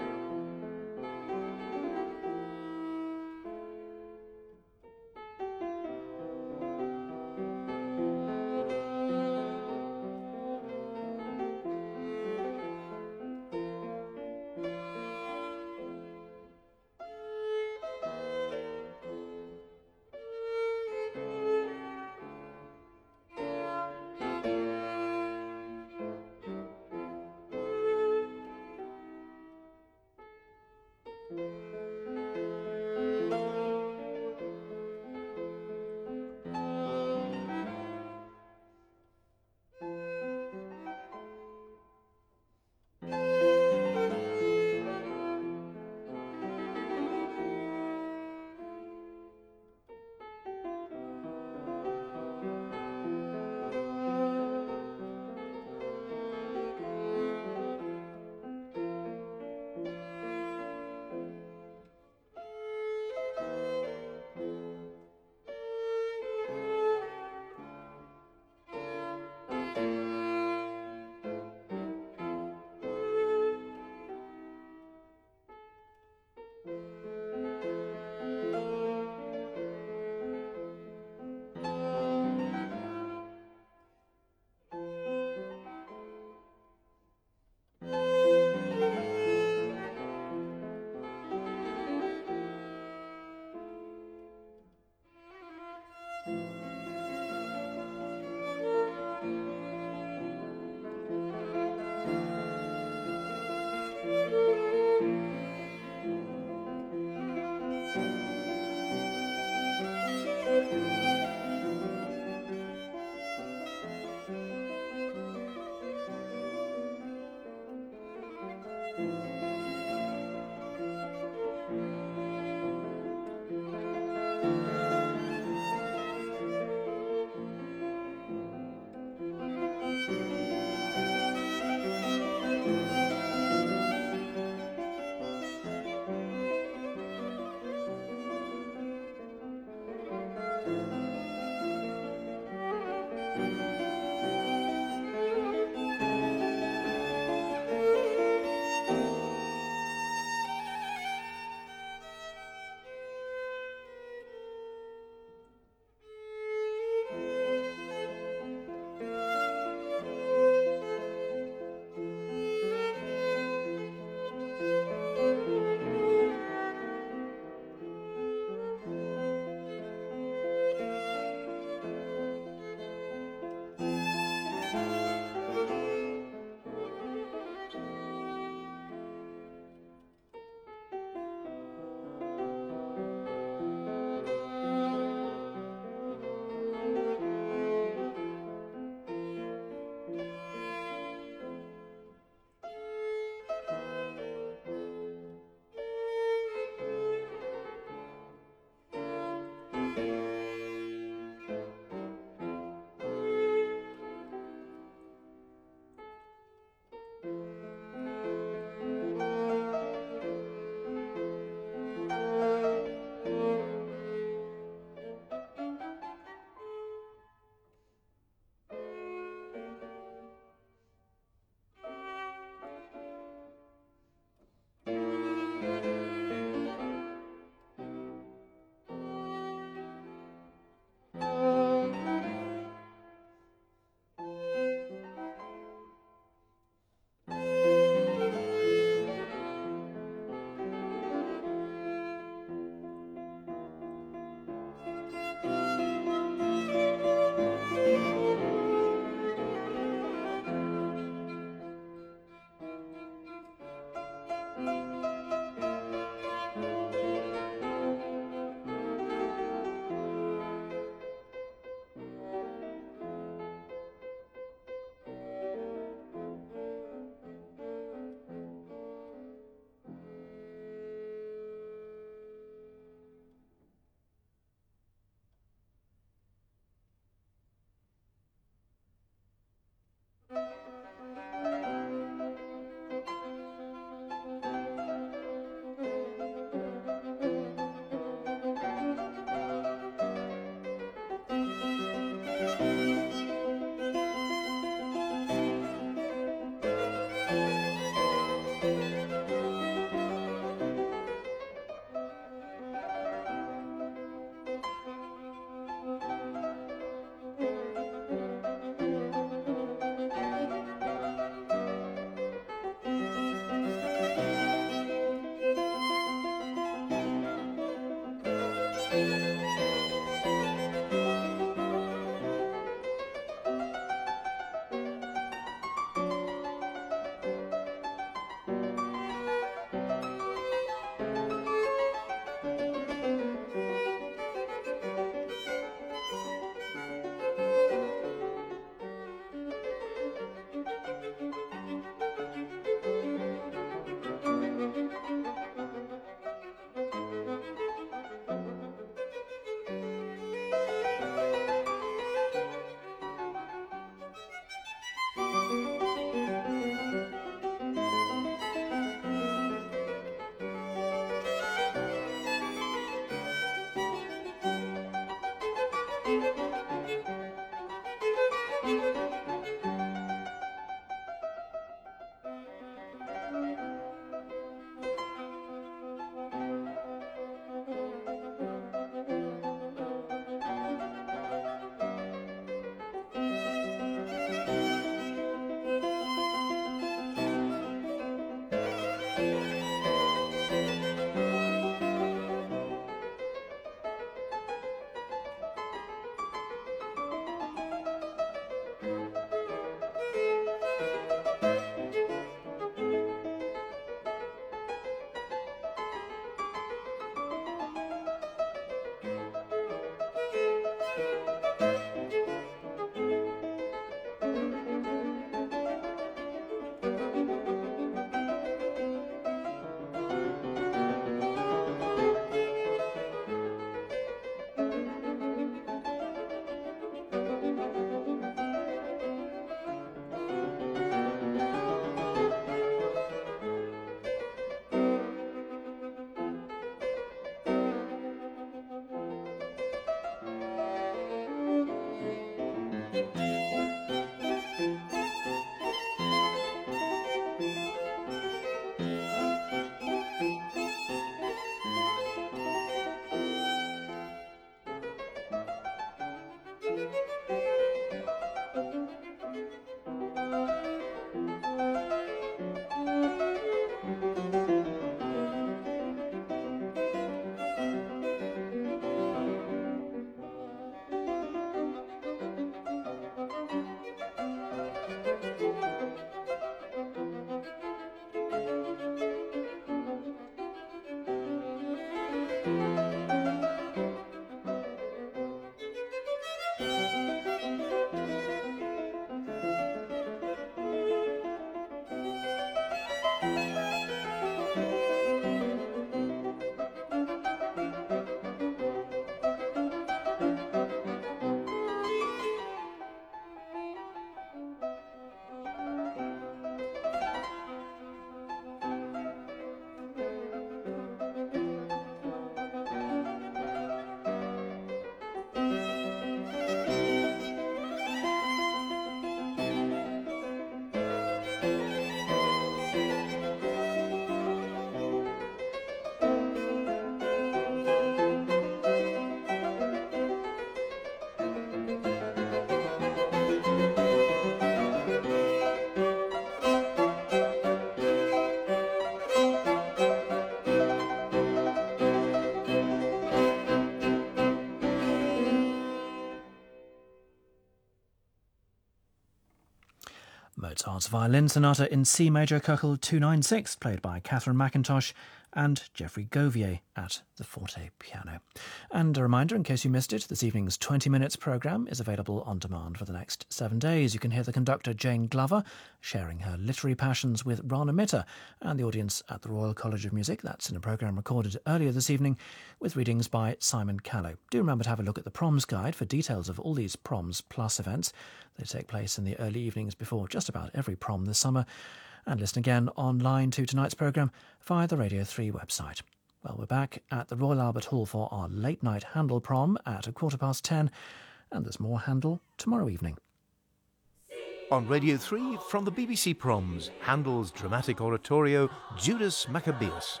Mozart's Violin Sonata in C major Köchel two ninety-six, played by Catherine McIntosh, and Geoffrey Govier at the forte piano. And a reminder, in case you missed it, this evening's twenty minutes programme is available on demand for the next seven days. You can hear the conductor Jane Glover sharing her literary passions with Rana Mitter and the audience at the Royal College of Music. That's in a programme recorded earlier this evening with readings by Simon Callow. Do remember to have a look at the Proms Guide for details of all these Proms Plus events. They take place in the early evenings before just about every prom this summer. And listen again online to tonight's programme via the Radio three website. Well, we're back at the Royal Albert Hall for our late night Handel prom at a quarter past ten, and there's more Handel tomorrow evening. On Radio three, from the B B C Proms, Handel's dramatic oratorio Judas Maccabeus.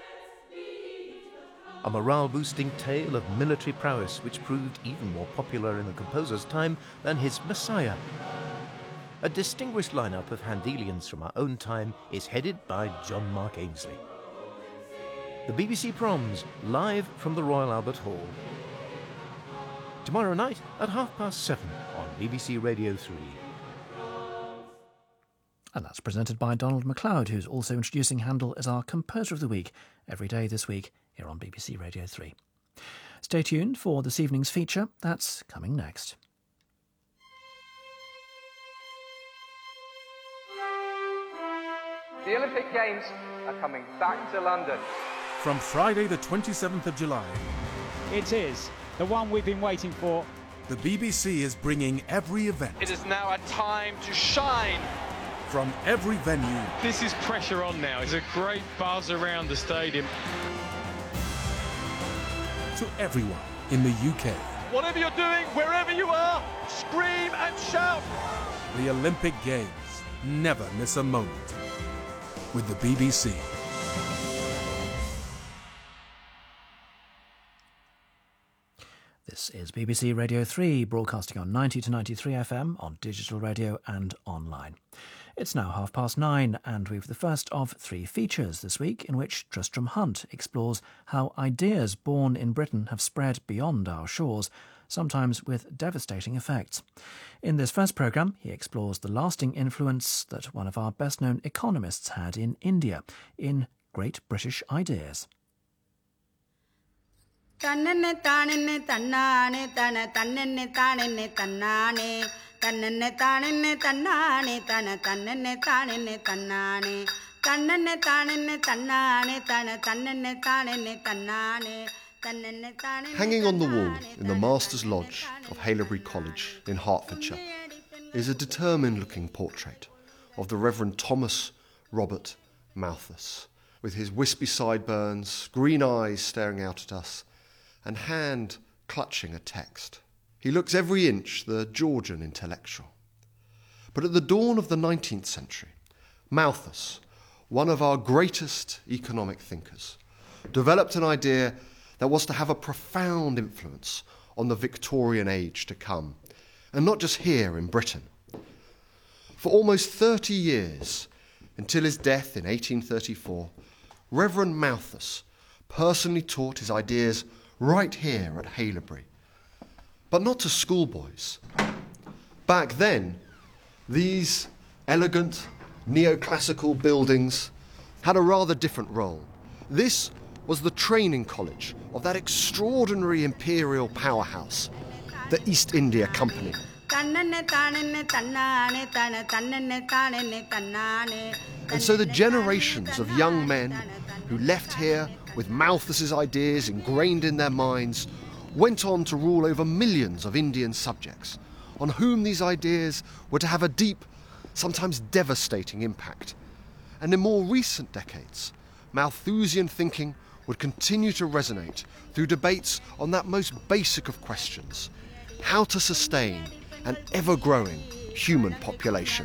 A morale-boosting tale of military prowess which proved even more popular in the composer's time than his Messiah. A distinguished lineup of Handelians from our own time is headed by John Mark Ainsley. The B B C Proms, live from the Royal Albert Hall. Tomorrow night at half past seven on B B C Radio three. And that's presented by Donald MacLeod, who's also introducing Handel as our Composer of the Week every day this week here on B B C Radio three. Stay tuned for this evening's feature. That's coming next. The Olympic Games are coming back to London. From Friday the twenty-seventh of July. It is the one we've been waiting for. The B B C is bringing every event. It is now a time to shine. From every venue. This is pressure on now. There's a great buzz around the stadium. To everyone in the U K. Whatever you're doing, wherever you are, scream and shout. The Olympic Games. Never miss a moment. With the B B C. This is B B C Radio three, broadcasting on ninety to ninety-three F M, on digital radio and online. It's now half past nine, and we've the first of three features this week in which Tristram Hunt explores how ideas born in Britain have spread beyond our shores, sometimes with devastating effects. In this first programme, he explores the lasting influence that one of our best-known economists had in India, in Great British Ideas. தன்னென்ன தானென்ன தன்னானே தன தன்னென்ன தானென்ன தன்னானே தன்னென்ன தானென்ன தன்னானே தன தன்னென்ன தானென்ன தன்னானே தன்னென்ன தானென்ன தன்னானே தன தன்னென்ன தானென்ன தன்னானே. Hanging on the wall in the Master's Lodge of Haileybury College in Hertfordshire is a determined-looking portrait of the Reverend Thomas Robert Malthus, with his wispy sideburns, green eyes staring out at us, and hand clutching a text. He looks every inch the Georgian intellectual. But at the dawn of the nineteenth century, Malthus, one of our greatest economic thinkers, developed an idea that was to have a profound influence on the Victorian age to come, and not just here in Britain. For almost thirty years, until his death in eighteen thirty-four, Reverend Malthus personally taught his ideas right here at Haileybury, but not to schoolboys. Back then, these elegant neoclassical buildings had a rather different role. This was the training college of that extraordinary imperial powerhouse, the East India Company. And so the generations of young men who left here with Malthus's ideas ingrained in their minds went on to rule over millions of Indian subjects, on whom these ideas were to have a deep, sometimes devastating impact. And in more recent decades, Malthusian thinking would continue to resonate through debates on that most basic of questions: how to sustain an ever-growing human population.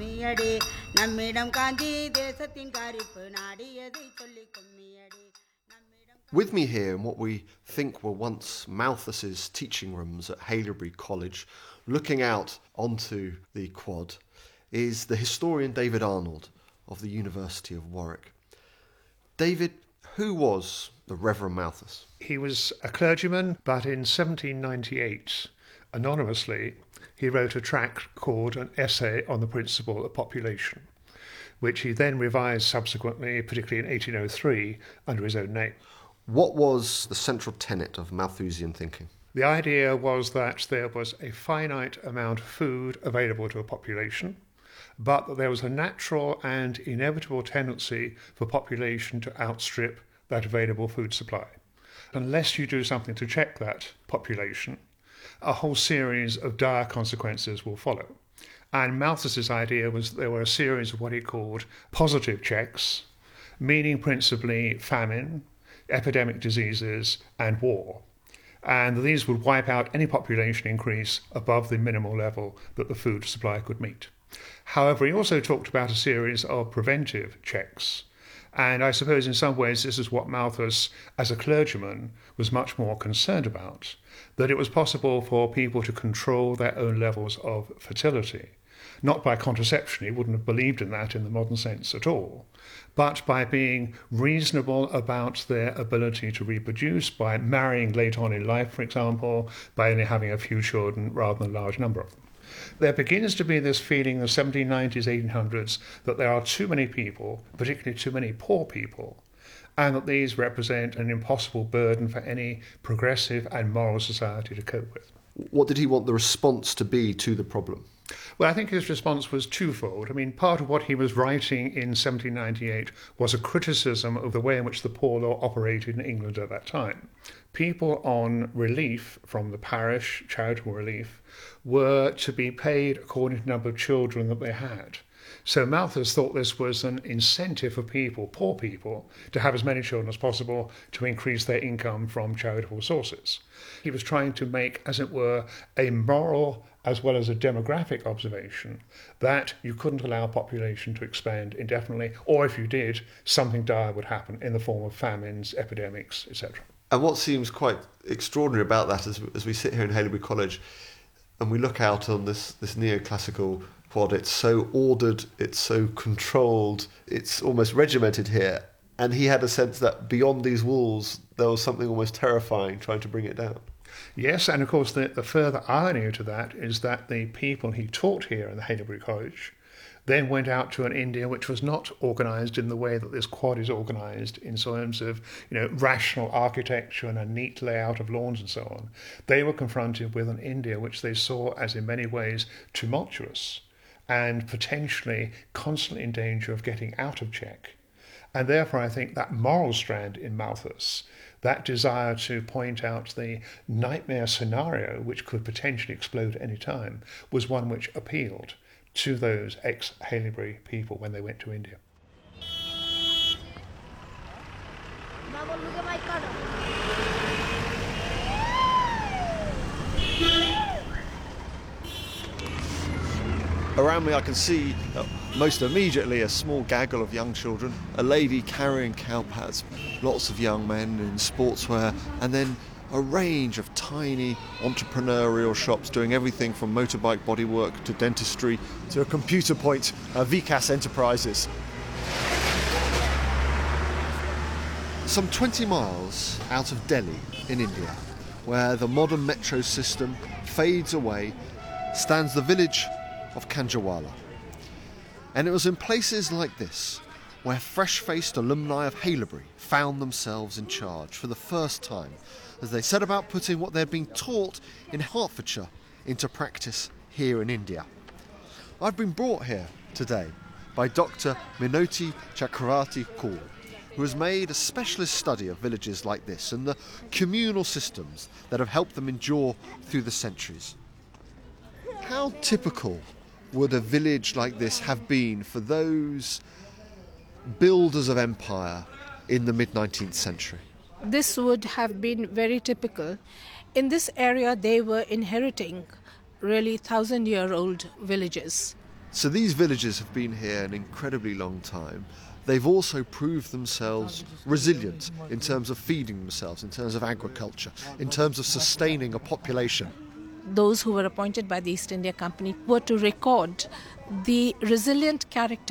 With me here in what we think were once Malthus's teaching rooms at Haileybury College, looking out onto the quad, is the historian David Arnold of the University of Warwick. David, who was the Reverend Malthus? He was a clergyman, but in seventeen ninety-eight, anonymously, he wrote a tract called An Essay on the Principle of Population, which he then revised subsequently, particularly in eighteen oh three, under his own name. What was the central tenet of Malthusian thinking? The idea was that there was a finite amount of food available to a population, but that there was a natural and inevitable tendency for population to outstrip that available food supply. Unless you do something to check that population, a whole series of dire consequences will follow. And Malthus's idea was there were a series of what he called positive checks, meaning principally famine, epidemic diseases, and war. And these would wipe out any population increase above the minimal level that the food supply could meet. However, he also talked about a series of preventive checks. And I suppose in some ways this is what Malthus, as a clergyman, was much more concerned about, that it was possible for people to control their own levels of fertility. Not by contraception, he wouldn't have believed in that in the modern sense at all, but by being reasonable about their ability to reproduce, by marrying late on in life, for example, by only having a few children rather than a large number of them. There begins to be this feeling in the seventeen nineties, eighteen hundreds, that there are too many people, particularly too many poor people, and that these represent an impossible burden for any progressive and moral society to cope with. What did he want the response to be to the problem? Well, I think his response was twofold. I mean, part of what he was writing in seventeen ninety-eight was a criticism of the way in which the poor law operated in England at that time. People on relief from the parish, charitable relief, were to be paid according to the number of children that they had. So Malthus thought this was an incentive for people, poor people, to have as many children as possible to increase their income from charitable sources. He was trying to make, as it were, a moral as well as a demographic observation that you couldn't allow population to expand indefinitely, or if you did, something dire would happen in the form of famines, epidemics, et cetera. And what seems quite extraordinary about that as, as we sit here in Haileybury College and we look out on this, this neoclassical quad, it's so ordered, it's so controlled, it's almost regimented here. And he had a sense that beyond these walls, there was something almost terrifying trying to bring it down. Yes, and of course the, the further irony to that is that the people he taught here in the Haileybury College then went out to an India which was not organised in the way that this quad is organised in terms of, you know, rational architecture and a neat layout of lawns and so on. They were confronted with an India which they saw as in many ways tumultuous and potentially constantly in danger of getting out of check. And therefore I think that moral strand in Malthus, that desire to point out the nightmare scenario which could potentially explode at any time, was one which appealed to those ex-Haileybury people when they went to India. Around me I can see uh, most immediately a small gaggle of young children, a lady carrying cowpads, lots of young men in sportswear, and then a range of tiny entrepreneurial shops doing everything from motorbike bodywork to dentistry to a computer point, uh, Vikas Enterprises. Some twenty miles out of Delhi in India, where the modern metro system fades away, stands the village of Kanjawala. And it was in places like this where fresh-faced alumni of Haileybury found themselves in charge for the first time as they set about putting what they'd been taught in Hertfordshire into practice here in India. I've been brought here today by Doctor Minoti Chakravarti Kaul, who has made a specialist study of villages like this and the communal systems that have helped them endure through the centuries. How typical would a village like this have been for those builders of empire in the mid-nineteenth century? This would have been very typical. In this area, they were inheriting really thousand-year-old villages. So these villages have been here an incredibly long time. They've also proved themselves resilient in terms of feeding themselves, in terms of agriculture, in terms of sustaining a population. Those who were appointed by the East India Company were to record the resilient character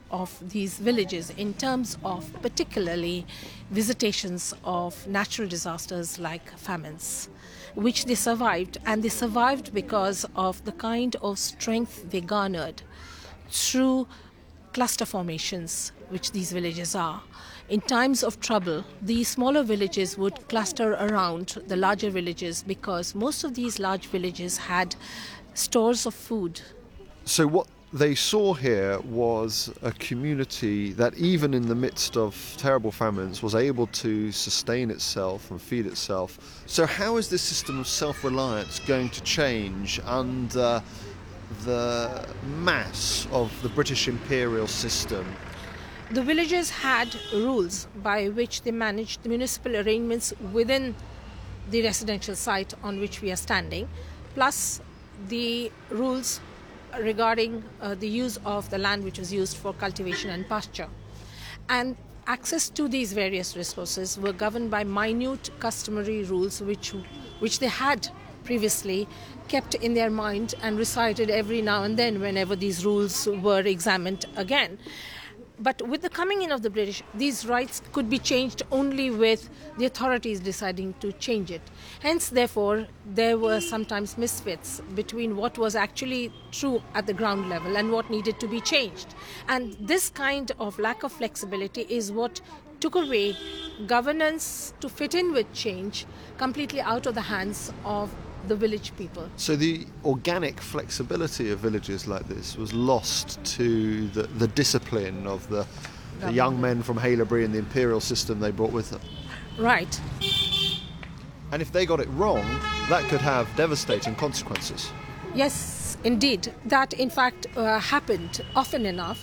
of these villages in terms of particularly visitations of natural disasters like famines, which they survived. And they survived because of the kind of strength they garnered through cluster formations, which these villages are. In times of trouble, these smaller villages would cluster around the larger villages because most of these large villages had stores of food. So what they saw here was a community that even in the midst of terrible famines was able to sustain itself and feed itself. So how is this system of self-reliance going to change under the mass of the British imperial system? The villages had rules by which they managed the municipal arrangements within the residential site on which we are standing, plus the rules regarding uh, the use of the land which was used for cultivation and pasture. And access to these various resources were governed by minute customary rules which, which they had previously kept in their mind and recited every now and then whenever these rules were examined again. But with the coming in of the British, these rights could be changed only with the authorities deciding to change it. Hence, therefore, there were sometimes misfits between what was actually true at the ground level and what needed to be changed. And this kind of lack of flexibility is what took away governance to fit in with change completely out of the hands of the village people. So the organic flexibility of villages like this was lost to the, the discipline of the, the young men from Haileybury and the imperial system they brought with them. Right. And if they got it wrong, that could have devastating consequences. Yes, indeed. That, in fact, uh, happened often enough.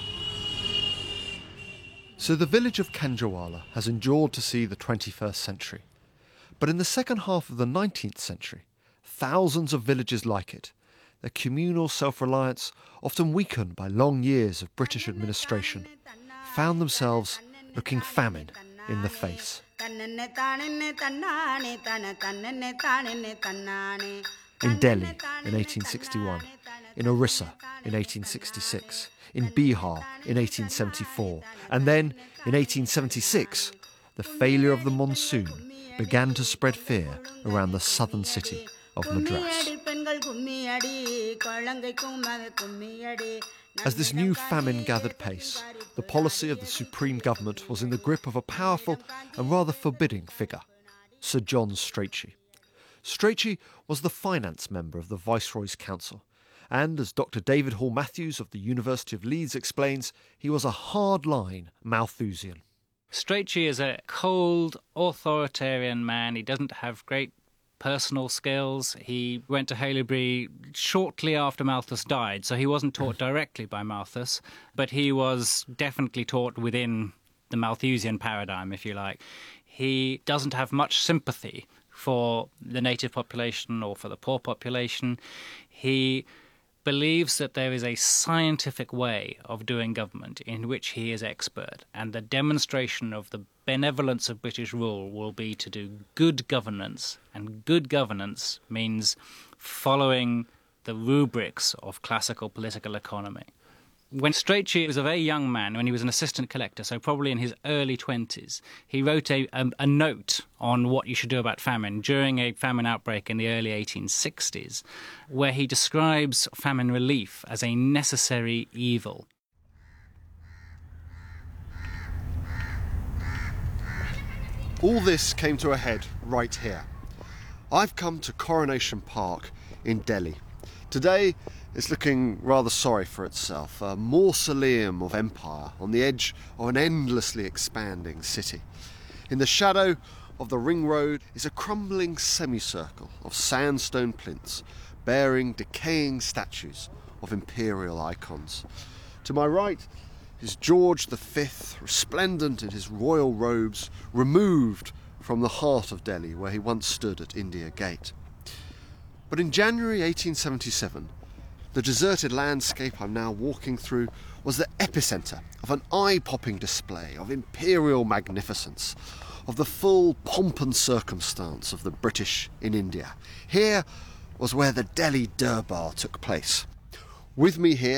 So the village of Kanjawala has endured to see the twenty-first century. But in the second half of the nineteenth century, thousands of villages like it, their communal self-reliance, often weakened by long years of British administration, found themselves looking famine in the face. In Delhi in eighteen sixty-one, in Orissa in eighteen sixty-six, in Bihar in eighteen seventy-four, and then in eighteen seventy-six, the failure of the monsoon began to spread fear around the southern city of Madras. As this new famine gathered pace, the policy of the Supreme Government was in the grip of a powerful and rather forbidding figure, Sir John Strachey. Strachey was the finance member of the Viceroy's Council, and as Doctor David Hall Matthews of the University of Leeds explains, he was a hard-line Malthusian. Strachey is a cold, authoritarian man. He doesn't have great personal skills. He went to Haileybury shortly after Malthus died, so he wasn't taught directly by Malthus, but he was definitely taught within the Malthusian paradigm, if you like. He doesn't have much sympathy for the native population or for the poor population. He believes that there is a scientific way of doing government in which he is expert, and the demonstration of the benevolence of British rule will be to do good governance, and good governance means following the rubrics of classical political economy. When Strachey was a very young man, when he was an assistant collector, so probably in his early twenties, he wrote a, a, a note on what you should do about famine during a famine outbreak in the early eighteen sixties, where he describes famine relief as a necessary evil. All this came to a head right here. I've come to Coronation Park in Delhi. Today, it's looking rather sorry for itself, a mausoleum of empire on the edge of an endlessly expanding city. In the shadow of the ring road is a crumbling semicircle of sandstone plinths bearing decaying statues of imperial icons. To my right is George the Fifth, resplendent in his royal robes, removed from the heart of Delhi where he once stood at India Gate. But in January eighteen seventy-seven, the deserted landscape I'm now walking through was the epicentre of an eye-popping display of imperial magnificence, of the full pomp and circumstance of the British in India. Here was where the Delhi Durbar took place. With me here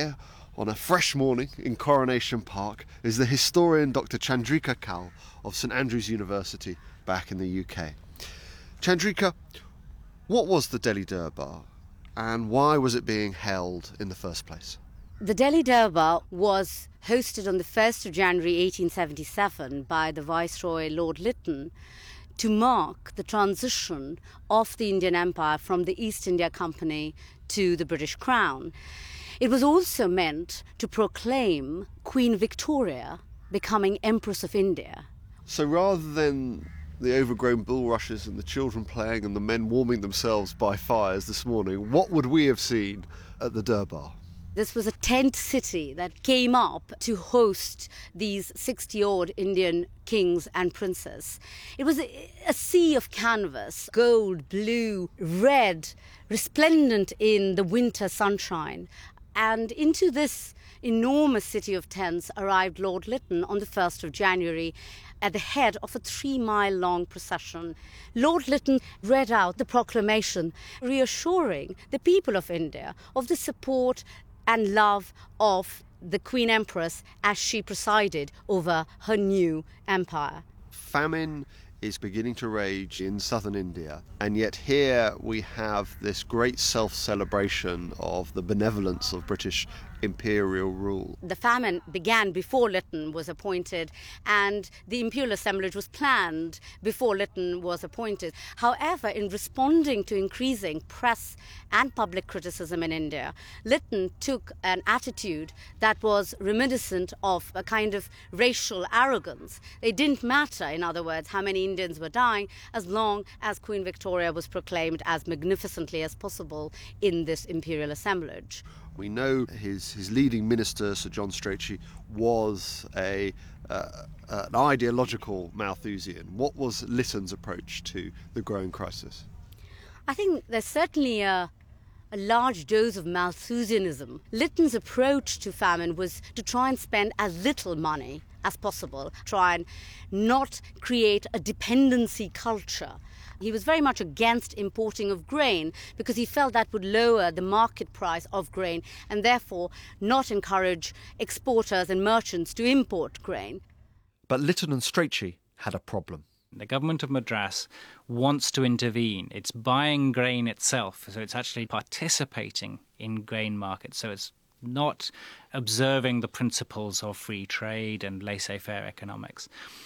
on a fresh morning in Coronation Park is the historian Doctor Chandrika Kaul of St Andrews University back in the U K. Chandrika, what was the Delhi Durbar and why was it being held in the first place? The Delhi Durbar was hosted on the first of January eighteen seventy-seven by the Viceroy Lord Lytton to mark the transition of the Indian Empire from the East India Company to the British Crown. It was also meant to proclaim Queen Victoria becoming Empress of India. So rather than the overgrown bulrushes and the children playing and the men warming themselves by fires this morning, what would we have seen at the Durbar? This was a tent city that came up to host these sixty-odd Indian kings and princes. It was a, a sea of canvas, gold, blue, red, resplendent in the winter sunshine. And into this enormous city of tents arrived Lord Lytton on the first of January at the head of a three-mile-long procession. Lord Lytton read out the proclamation, reassuring the people of India of the support and love of the Queen Empress as she presided over her new empire. Famine is beginning to rage in southern India, and yet here we have this great self-celebration of the benevolence of British imperial rule. The famine began before Lytton was appointed, and the imperial assemblage was planned before Lytton was appointed. However, in responding to increasing press and public criticism in India, Lytton took an attitude that was reminiscent of a kind of racial arrogance. It didn't matter, in other words, how many Indians were dying, as long as Queen Victoria was proclaimed as magnificently as possible in this imperial assemblage. We know his, his leading minister, Sir John Strachey, was a uh, an ideological Malthusian. What was Lytton's approach to the growing crisis? I think there's certainly a, a large dose of Malthusianism. Lytton's approach to famine was to try and spend as little money as possible, try and not create a dependency culture. He was very much against importing of grain because he felt that would lower the market price of grain and therefore not encourage exporters and merchants to import grain. But Lytton and Strachey had a problem. The government of Madras wants to intervene. It's buying grain itself, so it's actually participating in grain markets. So it's not observing the principles of free trade and laissez-faire economics.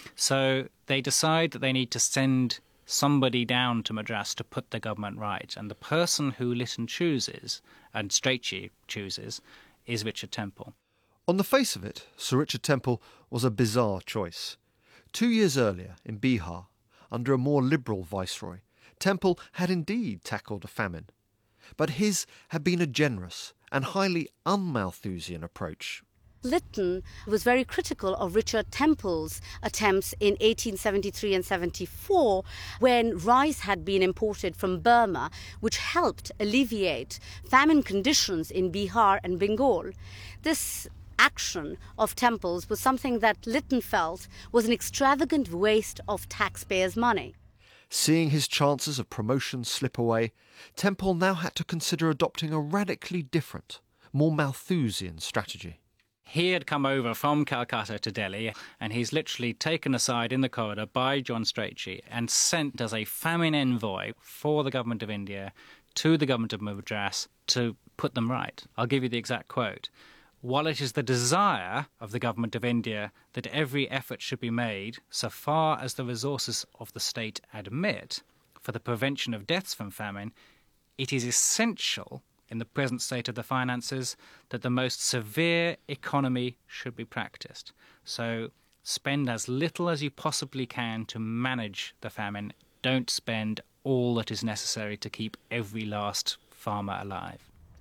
So they decide that they need to send somebody down to Madras to put the government right. And the person who Lytton chooses, and Strachey chooses, is Richard Temple. On the face of it, Sir Richard Temple was a bizarre choice. Two years earlier, in Bihar, under a more liberal viceroy, Temple had indeed tackled a famine. But his had been a generous and highly un-Malthusian approach. Lytton was very critical of Richard Temple's attempts in eighteen seventy-three and seventy-four when rice had been imported from Burma, which helped alleviate famine conditions in Bihar and Bengal. This action of Temple's was something that Lytton felt was an extravagant waste of taxpayers' money. Seeing his chances of promotion slip away, Temple now had to consider adopting a radically different, more Malthusian strategy. He had come over from Calcutta to Delhi, and he's literally taken aside in the corridor by John Strachey and sent as a famine envoy for the government of India to the government of Madras to put them right. I'll give you the exact quote. While it is the desire of the government of India that every effort should be made, so far as the resources of the state admit, for the prevention of deaths from famine, it is essential in the present state of the finances that the most severe economy should be practiced. So spend as little as you possibly can to manage the famine. Don't spend all that is necessary to keep every last farmer alive.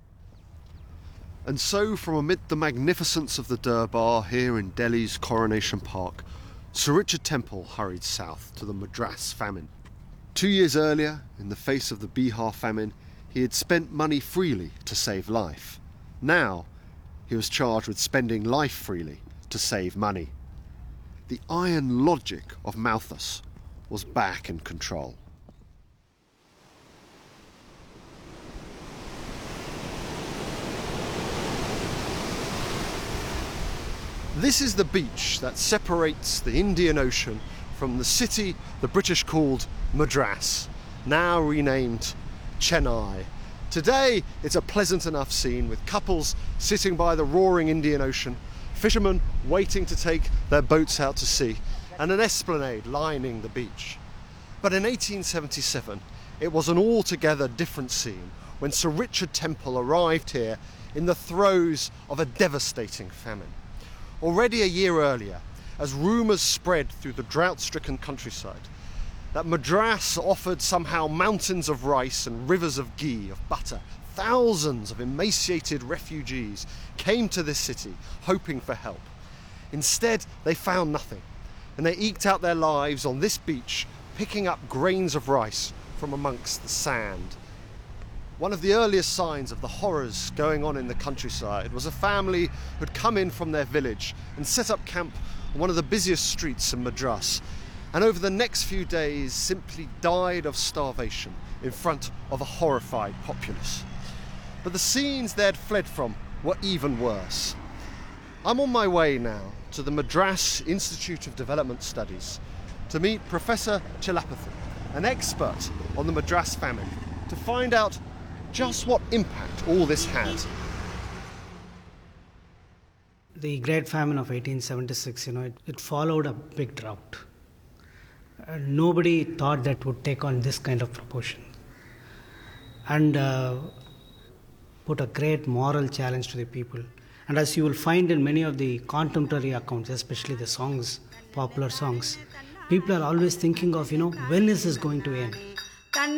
And so, from amid the magnificence of the Durbar here in Delhi's Coronation Park, Sir Richard Temple hurried south to the Madras famine. Two years earlier, in the face of the Bihar famine, he had spent money freely to save life. Now, he was charged with spending life freely to save money. The iron logic of Malthus was back in control. This is the beach that separates the Indian Ocean from the city the British called Madras, now renamed Chennai. Today it's a pleasant enough scene with couples sitting by the roaring Indian Ocean, fishermen waiting to take their boats out to sea, and an esplanade lining the beach. But in eighteen seventy-seven it was an altogether different scene when Sir Richard Temple arrived here in the throes of a devastating famine. Already a year earlier, as rumours spread through the drought-stricken countryside that Madras offered somehow mountains of rice and rivers of ghee, of butter, thousands of emaciated refugees came to this city hoping for help. Instead, they found nothing, and they eked out their lives on this beach, picking up grains of rice from amongst the sand. One of the earliest signs of the horrors going on in the countryside was a family who'd come in from their village and set up camp on one of the busiest streets in Madras, and over the next few days simply died of starvation in front of a horrified populace. But the scenes they'd fled from were even worse. I'm on my way now to the Madras Institute of Development Studies to meet Professor Chilapathy, an expert on the Madras famine, to find out just what impact all this had. The Great Famine of eighteen seventy-six, you know, it, it followed a big drought. Uh, nobody thought that would take on this kind of proportion, and uh, put a great moral challenge to the people. And as you will find in many of the contemporary accounts, especially the songs, popular songs, people are always thinking of, you know, when is this going to end? And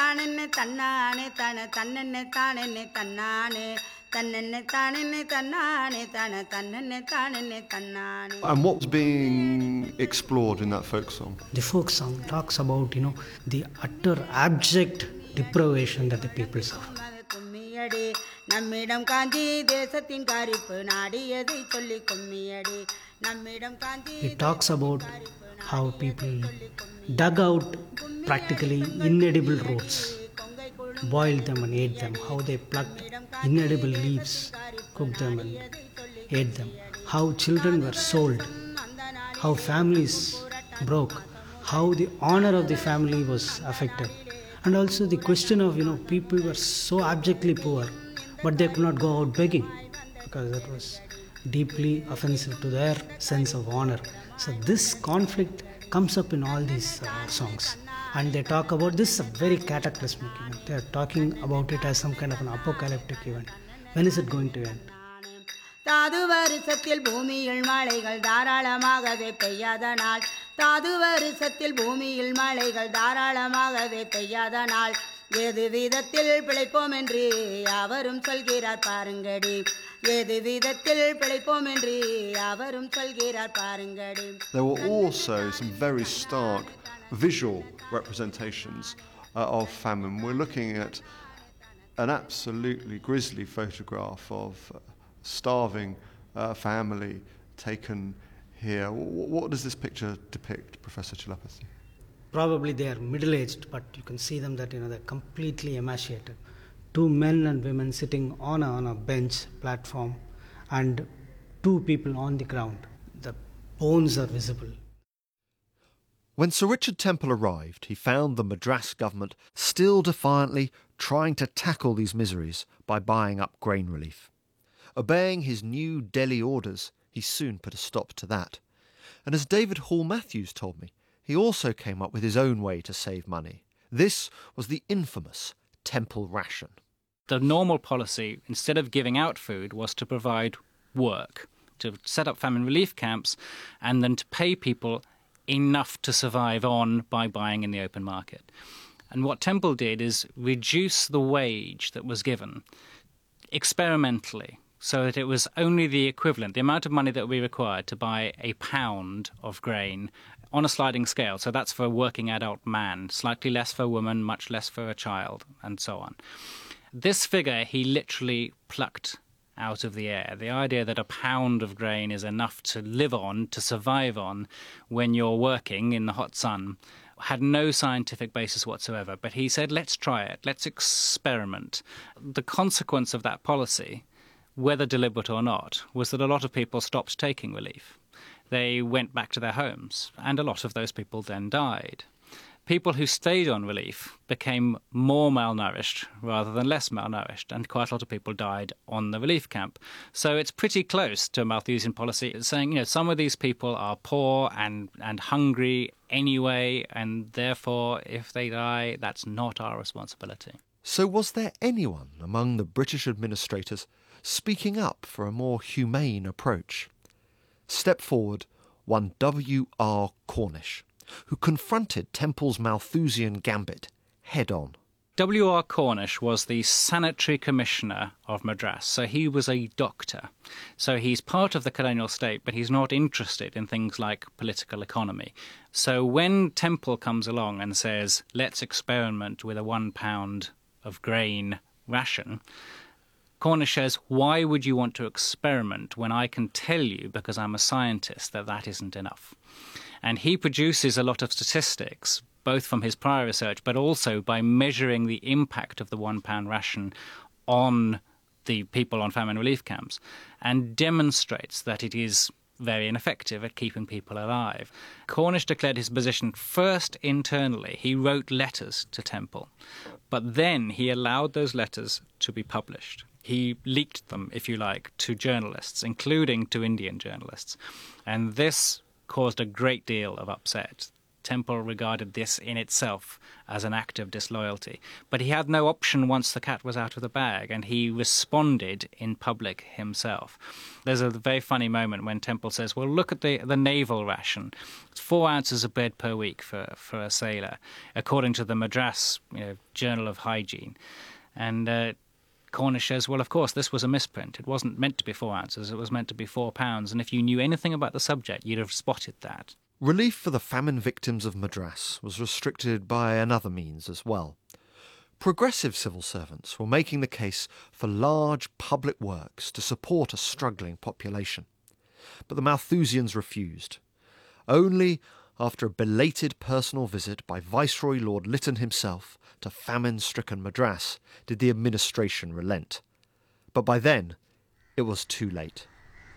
what's being explored in that folk song? The folk song talks about, you know, the utter abject deprivation that the people suffer. It talks about how people dug out practically inedible roots, boiled them and ate them, how they plucked inedible leaves, cooked them and ate them, how children were sold, how families broke, how the honor of the family was affected, and also the question of, you know, people were so abjectly poor, but they could not go out begging because that was deeply offensive to their sense of honor. So this conflict comes up in all these uh, songs, and they talk about this is a very cataclysmic event. They are talking about it as some kind of an apocalyptic event. When is it going to end? தாது வருஷத்தில் பூமியில் மழைகள் தாராளமாகவே பெய்யாதனால் தாது வருஷத்தில் பூமியில் மழைகள் தாராளமாகவே பெய்யாதனால் ஏது விதத்தில் பிழைப்போம் என்று அவரும் சொல்கிறார் பாருங்கடி ஏது விதத்தில் பிழைப்போம் என்று அவரும் சொல்கிறார் பாருங்கடி. There were also some very stark visual representations uh, of famine. We're looking at an absolutely grisly photograph of uh, starving uh, family taken here. W- what does this picture depict, Professor Chilapathy? Probably they are middle-aged, but you can see them that, you know, they're completely emaciated. Two men and women sitting on a, on a bench platform, and two people on the ground. The bones are visible. When Sir Richard Temple arrived, he found the Madras government still defiantly trying to tackle these miseries by buying up grain relief. Obeying his new Delhi orders, he soon put a stop to that. And as David Hall Matthews told me, he also came up with his own way to save money. This was the infamous Temple ration. The normal policy, instead of giving out food, was to provide work, to set up famine relief camps, and then to pay people enough to survive on by buying in the open market. And what Temple did is reduce the wage that was given experimentally, so that it was only the equivalent, the amount of money that we required to buy a pound of grain on a sliding scale. So that's for a working adult man, slightly less for a woman, much less for a child, and so on. This figure he literally plucked out of the air. The idea that a pound of grain is enough to live on, to survive on, when you're working in the hot sun, had no scientific basis whatsoever. But he said, let's try it, let's experiment. The consequence of that policy whether deliberate or not, was that a lot of people stopped taking relief. They went back to their homes, and a lot of those people then died. People who stayed on relief became more malnourished rather than less malnourished, and quite a lot of people died on the relief camp. So it's pretty close to a Malthusian policy. It's saying, you know, some of these people are poor and, and hungry anyway, and therefore, if they die, that's not our responsibility. So was there anyone among the British administrators speaking up for a more humane approach? Step forward one W R Cornish, who confronted Temple's Malthusian gambit head-on. W R Cornish was the Sanitary Commissioner of Madras, so he was a doctor. So he's part of the colonial state, but he's not interested in things like political economy. So when Temple comes along and says, let's experiment with a one pound of grain ration, Cornish says, why would you want to experiment when I can tell you, because I'm a scientist, that that isn't enough? And he produces a lot of statistics, both from his prior research, but also by measuring the impact of the one-pound ration on the people on famine relief camps, and demonstrates that it is very ineffective at keeping people alive. Cornish declared his position first internally. He wrote letters to Temple, but then he allowed those letters to be published. He leaked them, if you like, to journalists, including to Indian journalists. And this caused a great deal of upset. Temple regarded this in itself as an act of disloyalty. But he had no option once the cat was out of the bag, and he responded in public himself. There's a very funny moment when Temple says, well, look at the, the naval ration. It's four ounces of bread per week for, for a sailor, according to the Madras, you know, Journal of Hygiene. And uh, Cornish says, well, of course, this was a misprint. It wasn't meant to be four ounces, it was meant to be four pounds, and if you knew anything about the subject, you'd have spotted that. Relief for the famine victims of Madras was restricted by another means as well. Progressive civil servants were making the case for large public works to support a struggling population. But the Malthusians refused. Only after a belated personal visit by Viceroy Lord Lytton himself to famine-stricken Madras did the administration relent. But by then, it was too late.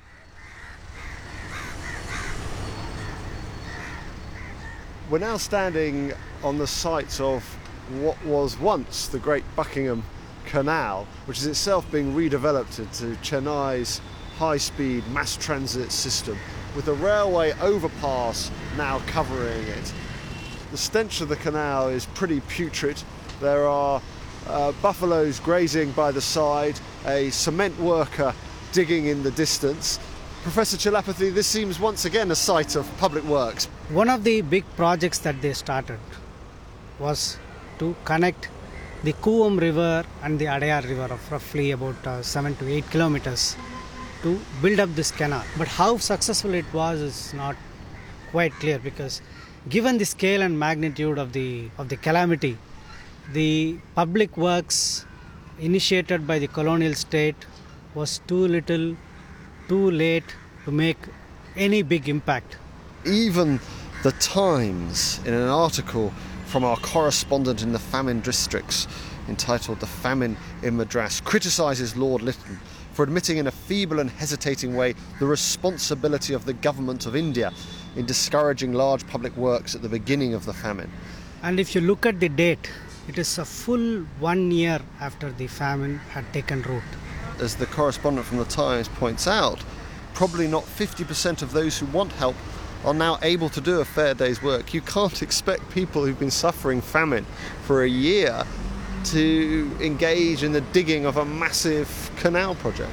We're now standing on the site of what was once the Great Buckingham Canal, which is itself being redeveloped into Chennai's high-speed mass transit system, with a railway overpass now covering it. The stench of the canal is pretty putrid. There are uh, buffaloes grazing by the side, a cement worker digging in the distance. Professor Chilapathy, this seems once again a site of public works. One of the big projects that they started was to connect the Kuvam River and the Adayar River of roughly about uh, seven to eight kilometers to build up this canal. But how successful it was is not quite clear, because given the scale and magnitude of the of the calamity, the public works initiated by the colonial state was too little, too late to make any big impact. Even the Times, in an article from our correspondent in the famine districts entitled "The Famine in Madras," criticises Lord Lytton for admitting in a feeble and hesitating way the responsibility of the government of India in discouraging large public works at the beginning of the famine. And if you look at the date, it is a full one year after the famine had taken root. As the correspondent from the Times points out, probably not fifty percent of those who want help are now able to do a fair day's work. You can't expect people who've been suffering famine for a year to engage in the digging of a massive canal project.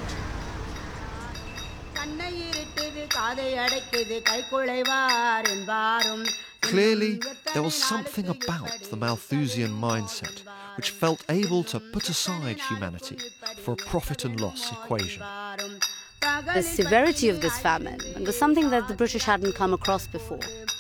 Clearly, there was something about the Malthusian mindset which felt able to put aside humanity for a profit and loss equation. The severity of this famine was something that the British hadn't come across before.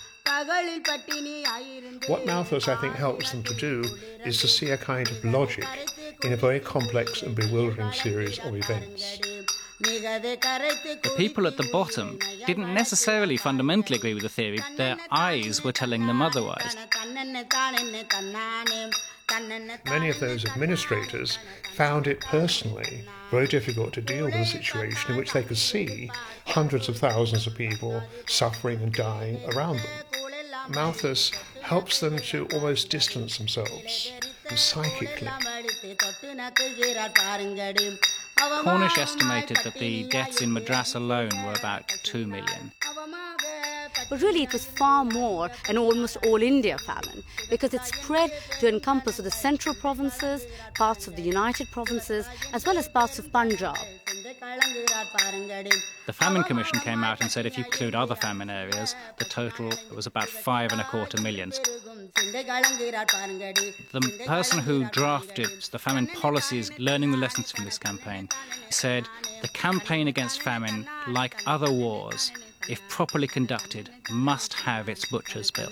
What Malthus, I think, helps them to do is to see a kind of logic in a very complex and bewildering series of events. The people at the bottom didn't necessarily fundamentally agree with the theory. Their eyes were telling them otherwise. Many of those administrators found it personally very difficult to deal with a situation in which they could see hundreds of thousands of people suffering and dying around them. Malthus helps them to almost distance themselves psychically. Cornish estimated that the deaths in Madras alone were about two million. But really it was far more an almost all-India famine because it spread to encompass the central provinces, parts of the United Provinces, as well as parts of Punjab. The Famine Commission came out and said if you include other famine areas, the total was about five and a quarter millions. The person who drafted the famine policies, learning the lessons from this campaign, said the campaign against famine, like other wars, if properly conducted, must have its butcher's bill.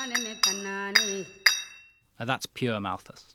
Now that's pure Malthus.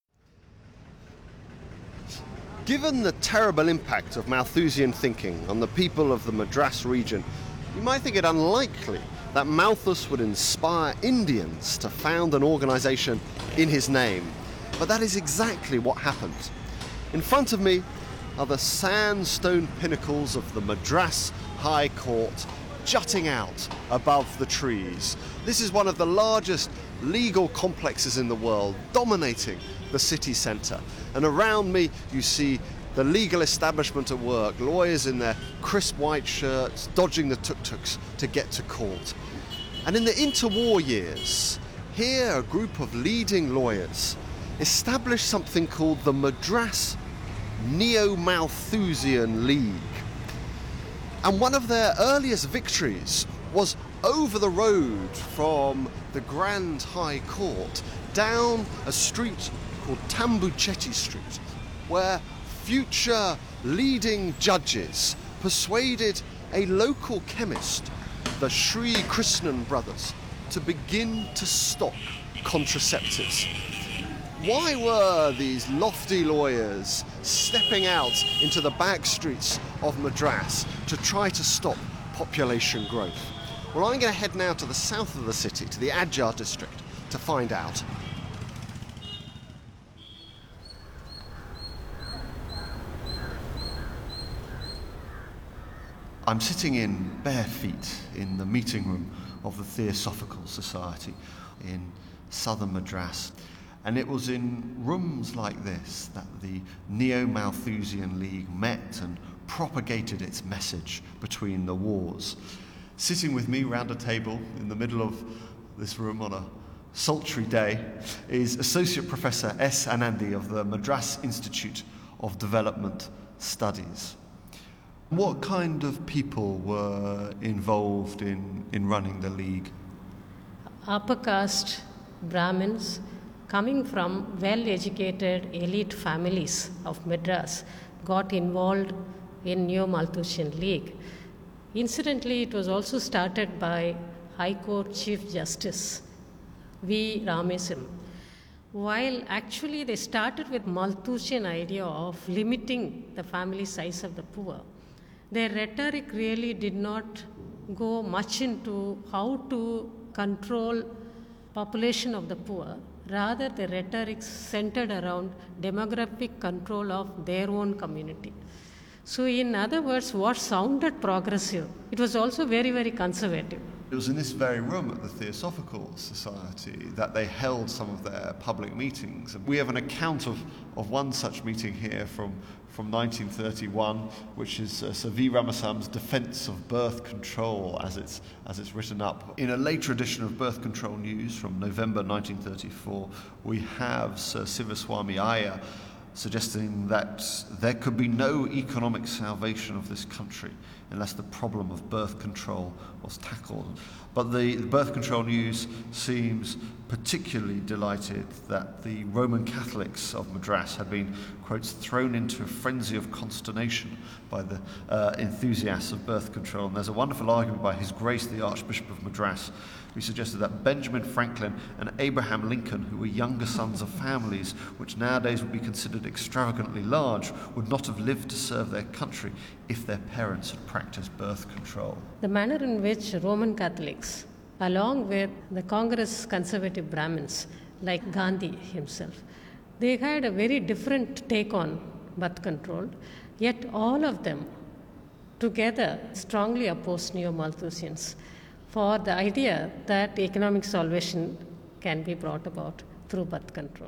Given the terrible impact of Malthusian thinking on the people of the Madras region, you might think it unlikely that Malthus would inspire Indians to found an organisation in his name. But that is exactly what happened. In front of me are the sandstone pinnacles of the Madras High Court jutting out above the trees. This is one of the largest legal complexes in the world, dominating the city centre. And around me you see the legal establishment at work, lawyers in their crisp white shirts, dodging the tuk-tuks to get to court. And in the interwar years, here a group of leading lawyers established something called the Madras Neo-Malthusian League. And one of their earliest victories was over the road from the Grand High Court down a street called Tambuchetti Street, where future leading judges persuaded a local chemist, the Sri Krishnan brothers, to begin to stock contraceptives. Why were these lofty lawyers stepping out into the back streets of Madras to try to stop population growth? Well, I'm going to head now to the south of the city, to the Adjar district, to find out. I'm sitting in bare feet in the meeting room of the Theosophical Society in southern Madras. And it was in rooms like this that the Neo-Malthusian League met and propagated its message between the wars. Sitting with me round a table in the middle of this room on a sultry day is Associate Professor S. Anandi of the Madras Institute of Development Studies. What kind of people were involved in, in running the league? Upper caste Brahmins coming from well-educated elite families of Madras got involved in Neo-Malthusian League. Incidentally, it was also started by High Court Chief Justice V. Ramesim. While actually they started with Malthusian idea of limiting the family size of the poor, their rhetoric really did not go much into how to control population of the poor. Rather, the rhetoric centered around demographic control of their own community. So in other words, what sounded progressive, it was also very, very conservative. It was in this very room at the Theosophical Society that they held some of their public meetings. And we have an account of, of one such meeting here from, from nineteen thirty-one, which is uh, Sir V. Ramasam's Defence of Birth Control, as it's, as it's written up. In a later edition of Birth Control News from November nineteen thirty-four, we have Sir Sivaswamy Iyer suggesting that there could be no economic salvation of this country unless the problem of birth control was tackled. But the, the Birth Control News seems particularly delighted that the Roman Catholics of Madras had been, quotes, thrown into a frenzy of consternation by the uh, enthusiasts of birth control. And there's a wonderful argument by His Grace the Archbishop of Madras, who suggested that Benjamin Franklin and Abraham Lincoln, who were younger sons of families which nowadays would be considered extravagantly large, would not have lived to serve their country if their parents had practiced birth control. The manner in which Roman Catholics, along with the Congress conservative Brahmins, like Gandhi himself. They had a very different take on birth control, yet all of them together strongly opposed Neo-Malthusians for the idea that economic salvation can be brought about through birth control.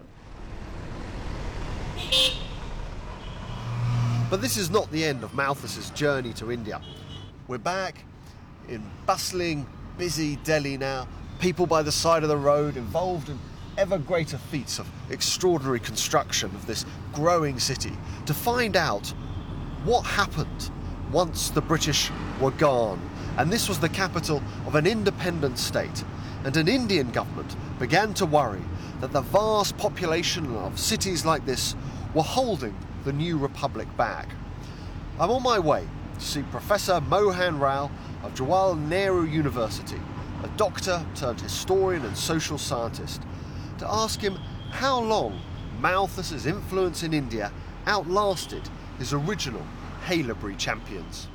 But this is not the end of Malthus's journey to India. We're back in bustling, busy Delhi now, people by the side of the road involved in ever greater feats of extraordinary construction of this growing city to find out what happened once the British were gone. And this was the capital of an independent state. And an Indian government began to worry that the vast population of cities like this were holding the new republic back. I'm on my way to see Professor Mohan Rao of Jawaharlal Nehru University, a doctor turned historian and social scientist, to ask him how long Malthus's influence in India outlasted his original Haileybury champions.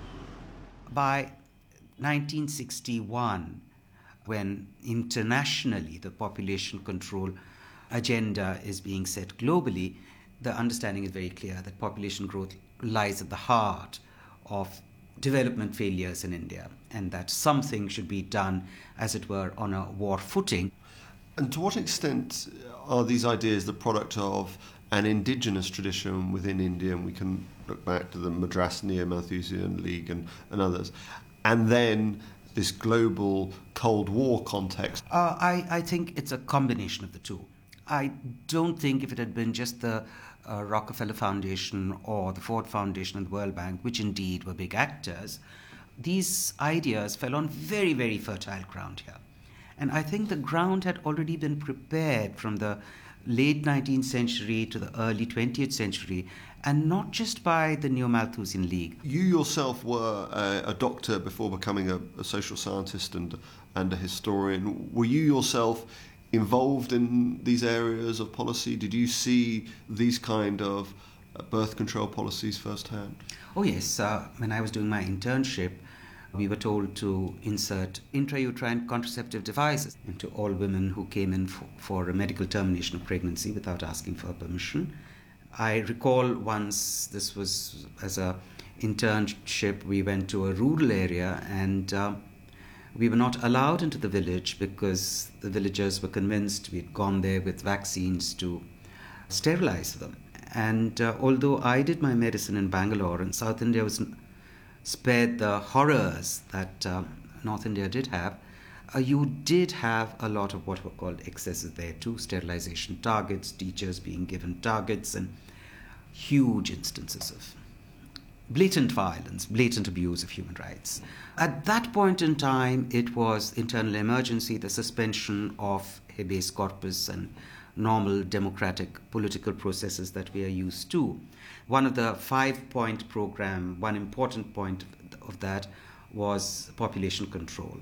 By nineteen sixty-one, when internationally the population control agenda is being set globally, the understanding is very clear that population growth lies at the heart of development failures in India, and that something should be done, as it were, on a war footing. And to what extent are these ideas the product of an indigenous tradition within India? And we can look back to the Madras Neo-Malthusian League and, and others. And then this global Cold War context. Uh, I, I think it's a combination of the two. I don't think if it had been just the uh, Rockefeller Foundation or the Ford Foundation and the World Bank, which indeed were big actors, these ideas fell on very, very fertile ground here. And I think the ground had already been prepared from the late nineteenth century to the early twentieth century, and not just by the Neo-Malthusian League. You yourself were a, a doctor before becoming a, a social scientist and, and a historian. Were you yourself involved in these areas of policy? Did you see these kind of birth control policies firsthand? Oh yes, uh, when I was doing my internship, we were told to insert intrauterine contraceptive devices into all women who came in for, for a medical termination of pregnancy without asking for permission. I recall once, this was as a internship, we went to a rural area and uh, we were not allowed into the village because the villagers were convinced we had gone there with vaccines to sterilize them. And uh, although I did my medicine in Bangalore, and South India was spared the horrors that uh, North India did have, uh, you did have a lot of what were called excesses there too, sterilization targets, teachers being given targets, and huge instances of blatant violence, blatant abuse of human rights. At that point in time, it was internal emergency, the suspension of habeas corpus and normal democratic political processes that we are used to. One of the five-point program, one important point of that was population control.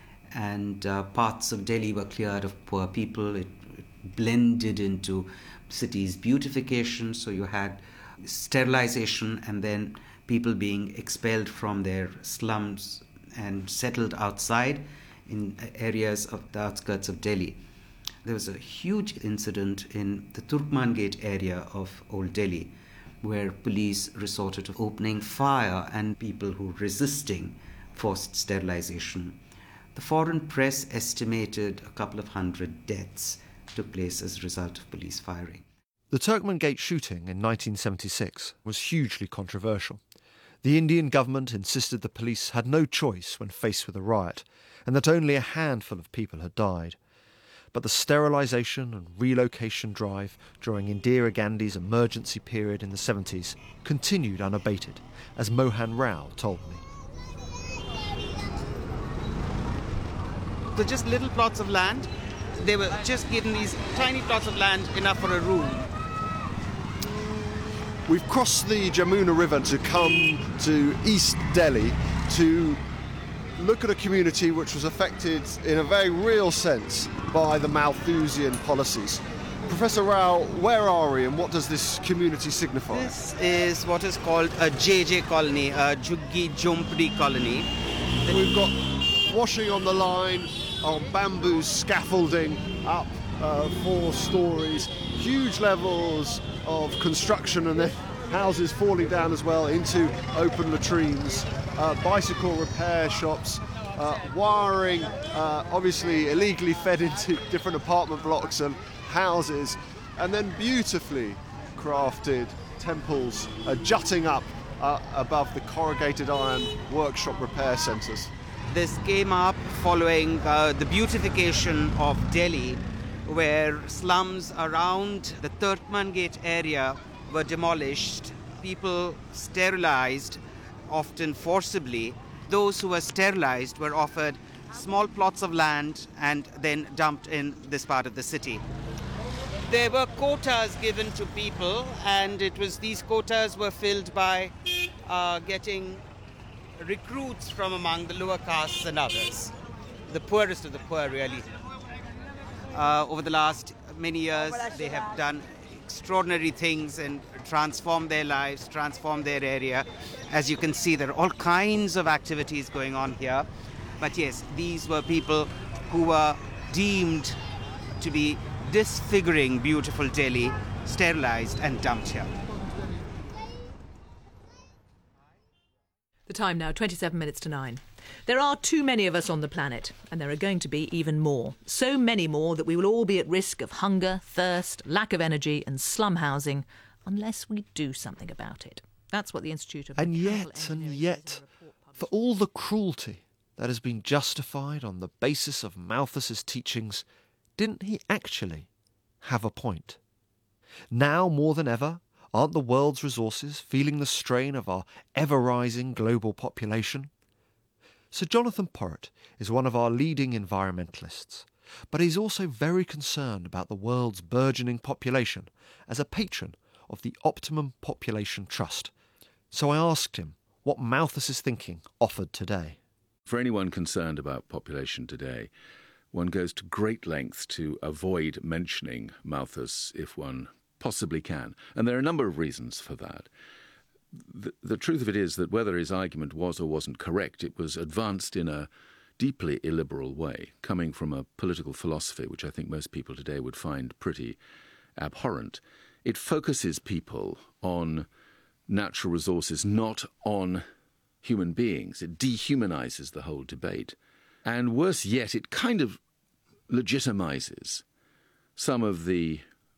And uh, parts of Delhi were cleared of poor people. It, it blended into cities' beautification. So you had sterilization and then people being expelled from their slums and settled outside in areas of the outskirts of Delhi. There was a huge incident in the Turkman Gate area of Old Delhi, where police resorted to opening fire and people who were resisting forced sterilization. The foreign press estimated a couple of hundred deaths took place as a result of police firing. The Turkman Gate shooting in nineteen seventy-six was hugely controversial. The Indian government insisted the police had no choice when faced with a riot, and that only a handful of people had died. But the sterilisation and relocation drive during Indira Gandhi's emergency period in the seventies continued unabated, as Mohan Rao told me. So just little plots of land, they were just given these tiny plots of land enough for a room. We've crossed the Jamuna River to come to East Delhi to look at a community which was affected in a very real sense by the Malthusian policies. Professor Rao, where are we and what does this community signify? This is what is called a J J colony, a Jhuggi Jhompdi colony. Then we've got washing on the line, on bamboo scaffolding up uh, four stories, huge levels of construction, and then houses falling down as well into open latrines, uh, bicycle repair shops, uh, wiring uh, obviously illegally fed into different apartment blocks and houses, and then beautifully crafted temples uh, jutting up uh, above the corrugated iron workshop repair centres. This came up following uh, the beautification of Delhi, where slums around the Turkman Gate area were demolished, people sterilized, often forcibly. Those who were sterilized were offered small plots of land and then dumped in this part of the city. There were quotas given to people, and it was these quotas were filled by uh, getting recruits from among the lower castes and others, the poorest of the poor, really. Uh, over the last many years, they have done extraordinary things and transformed their lives, transformed their area. As you can see, there are all kinds of activities going on here. But yes, these were people who were deemed to be disfiguring beautiful Delhi, sterilized and dumped here. The time now, twenty-seven minutes to nine. There are too many of us on the planet, and there are going to be even more. So many more that we will all be at risk of hunger, thirst, lack of energy and slum housing unless we do something about it. That's what the Institute of... And yet, and yet, for all the cruelty that has been justified on the basis of Malthus's teachings, didn't he actually have a point? Now, more than ever, aren't the world's resources feeling the strain of our ever-rising global population? Sir Jonathan Porritt is one of our leading environmentalists, but he's also very concerned about the world's burgeoning population as a patron of the Optimum Population Trust. So I asked him what Malthus's thinking offered today. For anyone concerned about population today, one goes to great lengths to avoid mentioning Malthus if one possibly can. And there are a number of reasons for that. The, the truth of it is that whether his argument was or wasn't correct, it was advanced in a deeply illiberal way, coming from a political philosophy which I think most people today would find pretty abhorrent. It focuses people on natural resources, not on human beings. It dehumanizes the whole debate. And worse yet, it kind of legitimizes some of the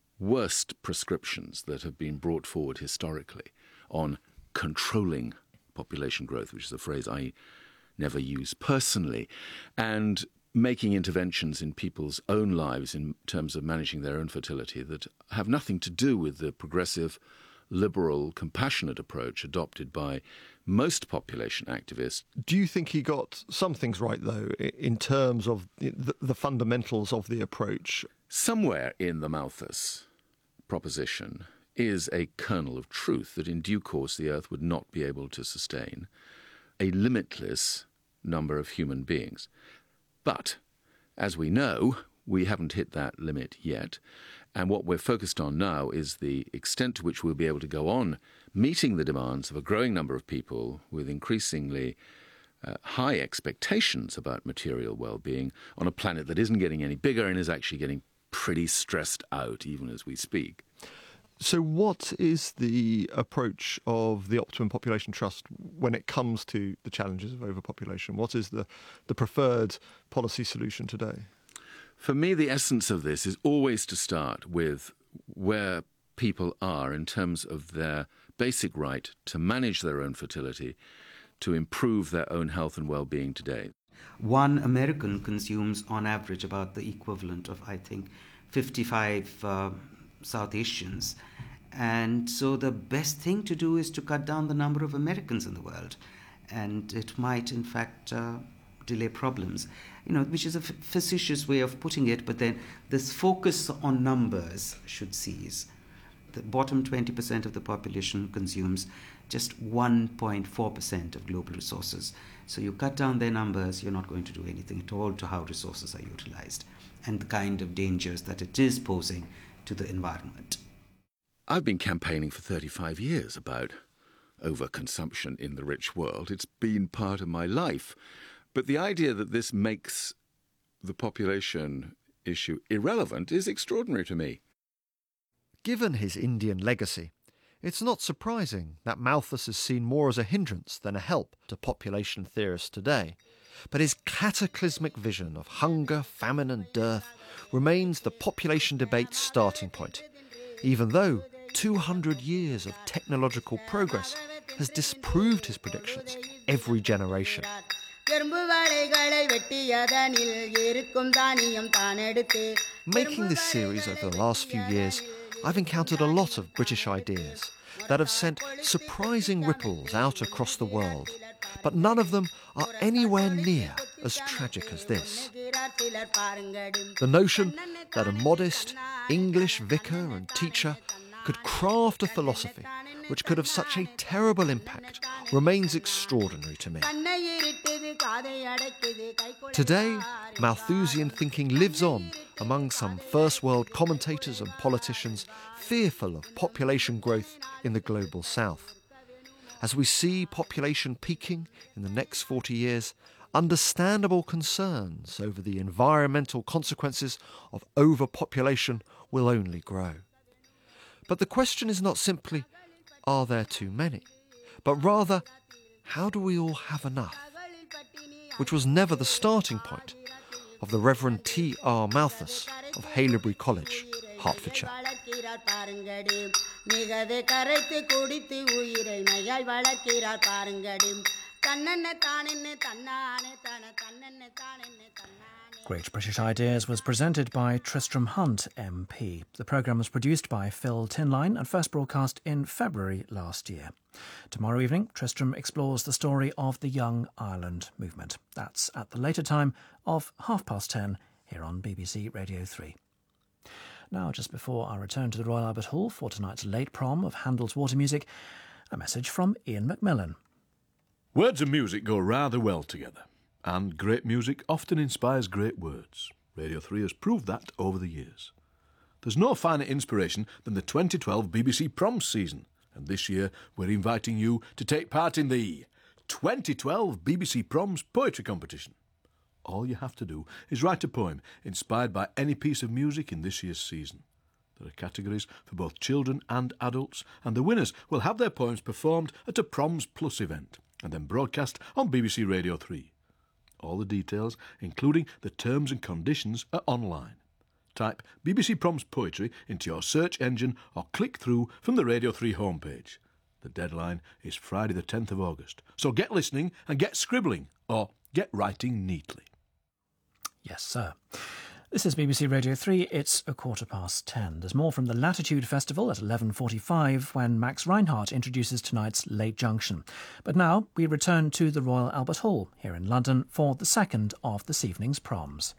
worst prescriptions that have been brought forward historically on controlling population growth, which is a phrase I never use personally, and making interventions in people's own lives in terms of managing their own fertility that have nothing to do with the progressive, liberal, compassionate approach adopted by most population activists. Do you think he got some things right, though, in terms of the, the fundamentals of the approach? Somewhere in the Malthus proposition is a kernel of truth that in due course the Earth would not be able to sustain a limitless number of human beings. But, as we know, we haven't hit that limit yet, and what we're focused on now is the extent to which we'll be able to go on meeting the demands of a growing number of people with increasingly uh, high expectations about material well-being on a planet that isn't getting any bigger and is actually getting pretty stressed out even as we speak. So what is the approach of the Optimum Population Trust when it comes to the challenges of overpopulation? What is the, the preferred policy solution today? For me, the essence of this is always to start with where people are in terms of their basic right to manage their own fertility, to improve their own health and well-being today. One American consumes on average about the equivalent of, I think, fifty-five uh, South Asians. And so the best thing to do is to cut down the number of Americans in the world. And it might, in fact, uh, delay problems, you know, which is a f- facetious way of putting it, but then this focus on numbers should cease. The bottom twenty percent of the population consumes just one point four percent of global resources. So you cut down their numbers, you're not going to do anything at all to how resources are utilized and the kind of dangers that it is posing to the environment. I've been campaigning for thirty-five years about overconsumption in the rich world. It's been part of my life. But the idea that this makes the population issue irrelevant is extraordinary to me. Given his Indian legacy, it's not surprising that Malthus is seen more as a hindrance than a help to population theorists today. But his cataclysmic vision of hunger, famine and dearth remains the population debate's starting point, even though two hundred years of technological progress has disproved his predictions every generation. Making this series over the last few years, I've encountered a lot of British ideas that have sent surprising ripples out across the world, but none of them are anywhere near as tragic as this. The notion that a modest English vicar and teacher could craft a philosophy which could have such a terrible impact remains extraordinary to me. Today, Malthusian thinking lives on among some First World commentators and politicians fearful of population growth in the global south. As we see population peaking in the next forty years, understandable concerns over the environmental consequences of overpopulation will only grow. But the question is not simply, are there too many? But rather, how do we all have enough? Which was never the starting point of the Reverend T R Malthus of Haileybury College, Hertfordshire. Great British Ideas was presented by Tristram Hunt, M P. The programme was produced by Phil Tinline and first broadcast in February last year. Tomorrow evening, Tristram explores the story of the Young Ireland movement. That's at the later time of half past ten here on B B C Radio three. Now, just before our return to the Royal Albert Hall for tonight's late prom of Handel's Water Music, a message from Ian Macmillan. Words and music go rather well together, and great music often inspires great words. Radio three has proved that over the years. There's no finer inspiration than the twenty twelve B B C Proms season, and this year we're inviting you to take part in the twenty twelve B B C Proms Poetry Competition. All you have to do is write a poem inspired by any piece of music in this year's season. There are categories for both children and adults, and the winners will have their poems performed at a Proms Plus event and then broadcast on B B C Radio three. All the details, including the terms and conditions, are online. Type B B C Proms Poetry into your search engine or click through from the Radio three homepage. The deadline is Friday the tenth of August, so get listening and get scribbling, or get writing neatly. Yes, sir. This is B B C Radio three. It's a quarter past ten. There's more from the Latitude Festival at eleven forty-five when Max Reinhardt introduces tonight's Late Junction. But now we return to the Royal Albert Hall here in London for the second of this evening's proms.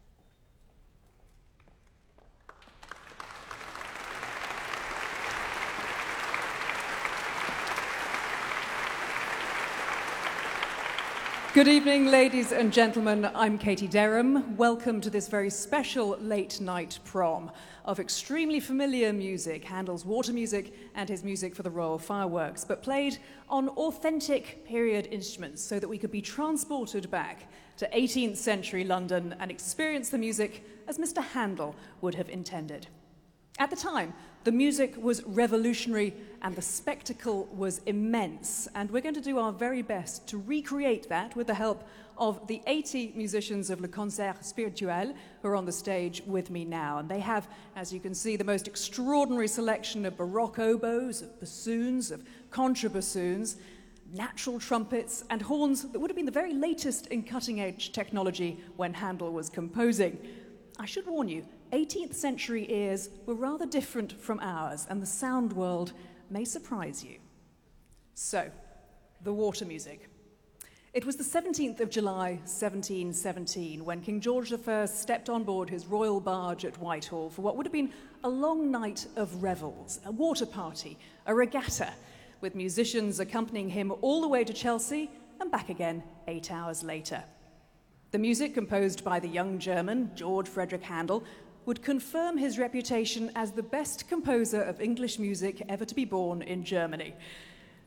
Good evening, ladies and gentlemen. I'm Katie Derham. Welcome to this very special late-night prom of extremely familiar music, Handel's Water Music and his music for the Royal Fireworks, but played on authentic period instruments so that we could be transported back to eighteenth century London and experience the music as Mister Handel would have intended. At the time, the music was revolutionary and the spectacle was immense, and we're going to do our very best to recreate that with the help of the eighty musicians of Le Concert Spirituel who are on the stage with me now. And they have, as you can see, the most extraordinary selection of baroque oboes, of bassoons, of contrabassoons, natural trumpets and horns that would have been the very latest in cutting-edge technology when Handel was composing. I should warn you, eighteenth century ears were rather different from ours, and the sound world may surprise you. So, the water music. It was the seventeenth of July, seventeen seventeen, when King George the First stepped on board his royal barge at Whitehall for what would have been a long night of revels, a water party, a regatta, with musicians accompanying him all the way to Chelsea and back again eight hours later. The music, composed by the young German, George Frederick Handel, would confirm his reputation as the best composer of English music ever to be born in Germany.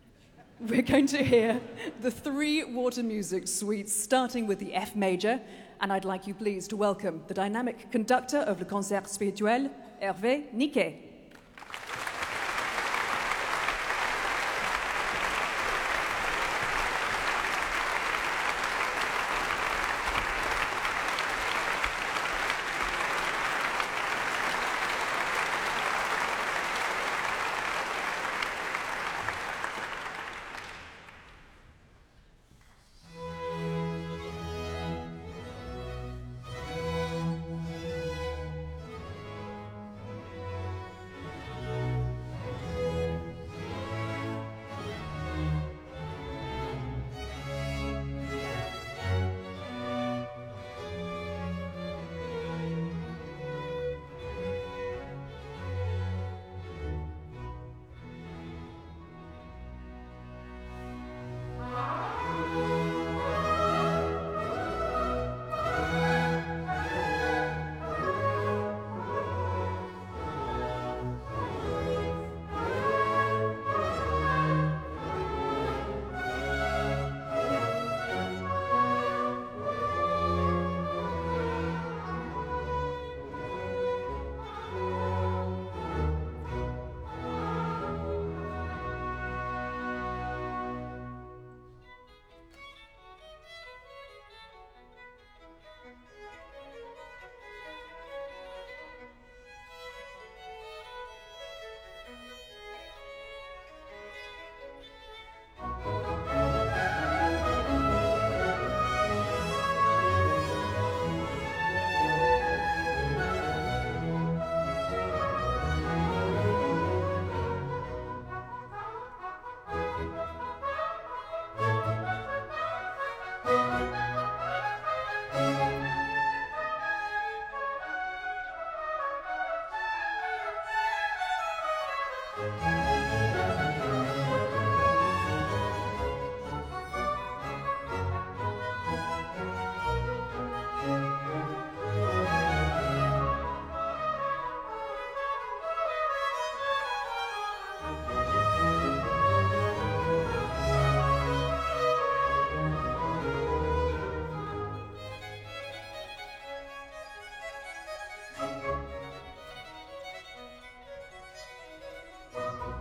We're going to hear the three water music suites, starting with the F major And I'd like you please to welcome the dynamic conductor of Le Concert Spirituel, Hervé Niquet. Thank you.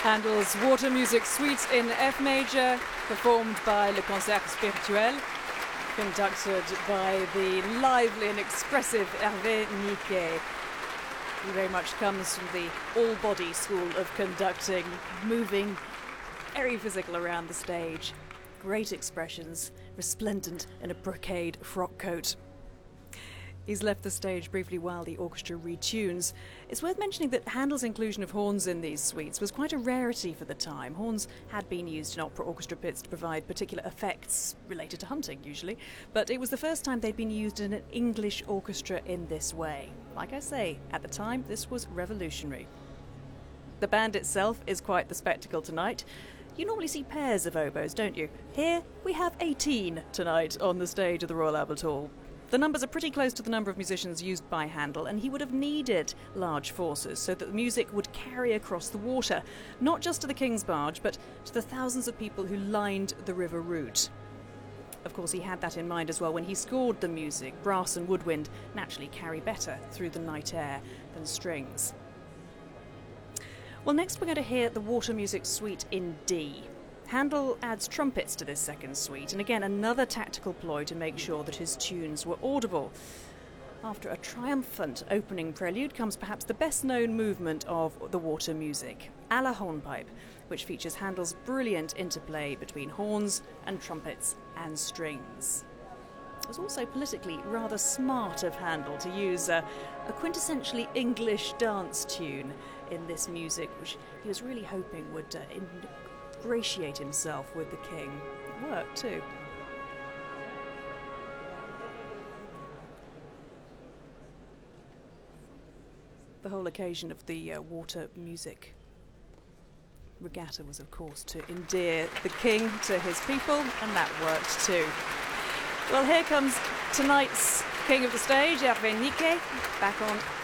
Handel's Water Music Suite in F major, performed by Le Concert Spirituel, conducted by the lively and expressive Hervé Niquet. He very much comes from the all-body school of conducting, moving, very physical around the stage. Great expressions, resplendent in a brocade frock coat. He's left the stage briefly while the orchestra retunes. It's worth mentioning that Handel's inclusion of horns in these suites was quite a rarity for the time. Horns had been used in opera orchestra pits to provide particular effects related to hunting, usually, but it was the first time they'd been used in an English orchestra in this way. Like I say, at the time, this was revolutionary. The band itself is quite the spectacle tonight. You normally see pairs of oboes, don't you? Here, we have eighteen tonight on the stage of the Royal Albert Hall. The numbers are pretty close to the number of musicians used by Handel, and he would have needed large forces so that the music would carry across the water, not just to the King's Barge, but to the thousands of people who lined the river route. Of course, he had that in mind as well when he scored the music. Brass and woodwind naturally carry better through the night air than strings. Well, next we're going to hear the Water Music Suite in D. Handel adds trumpets to this second suite, and again another tactical ploy to make sure that his tunes were audible. After a triumphant opening prelude comes perhaps the best-known movement of the water music, à la hornpipe, which features Handel's brilliant interplay between horns and trumpets and strings. It was also politically rather smart of Handel to use a, a quintessentially English dance tune in this music, which he was really hoping would uh, in- ingratiate himself with the king. It worked too. The whole occasion of the uh, water music regatta was, of course, to endear the king to his people, and that worked too. Well, here comes tonight's king of the stage, Hervé Niquet, back on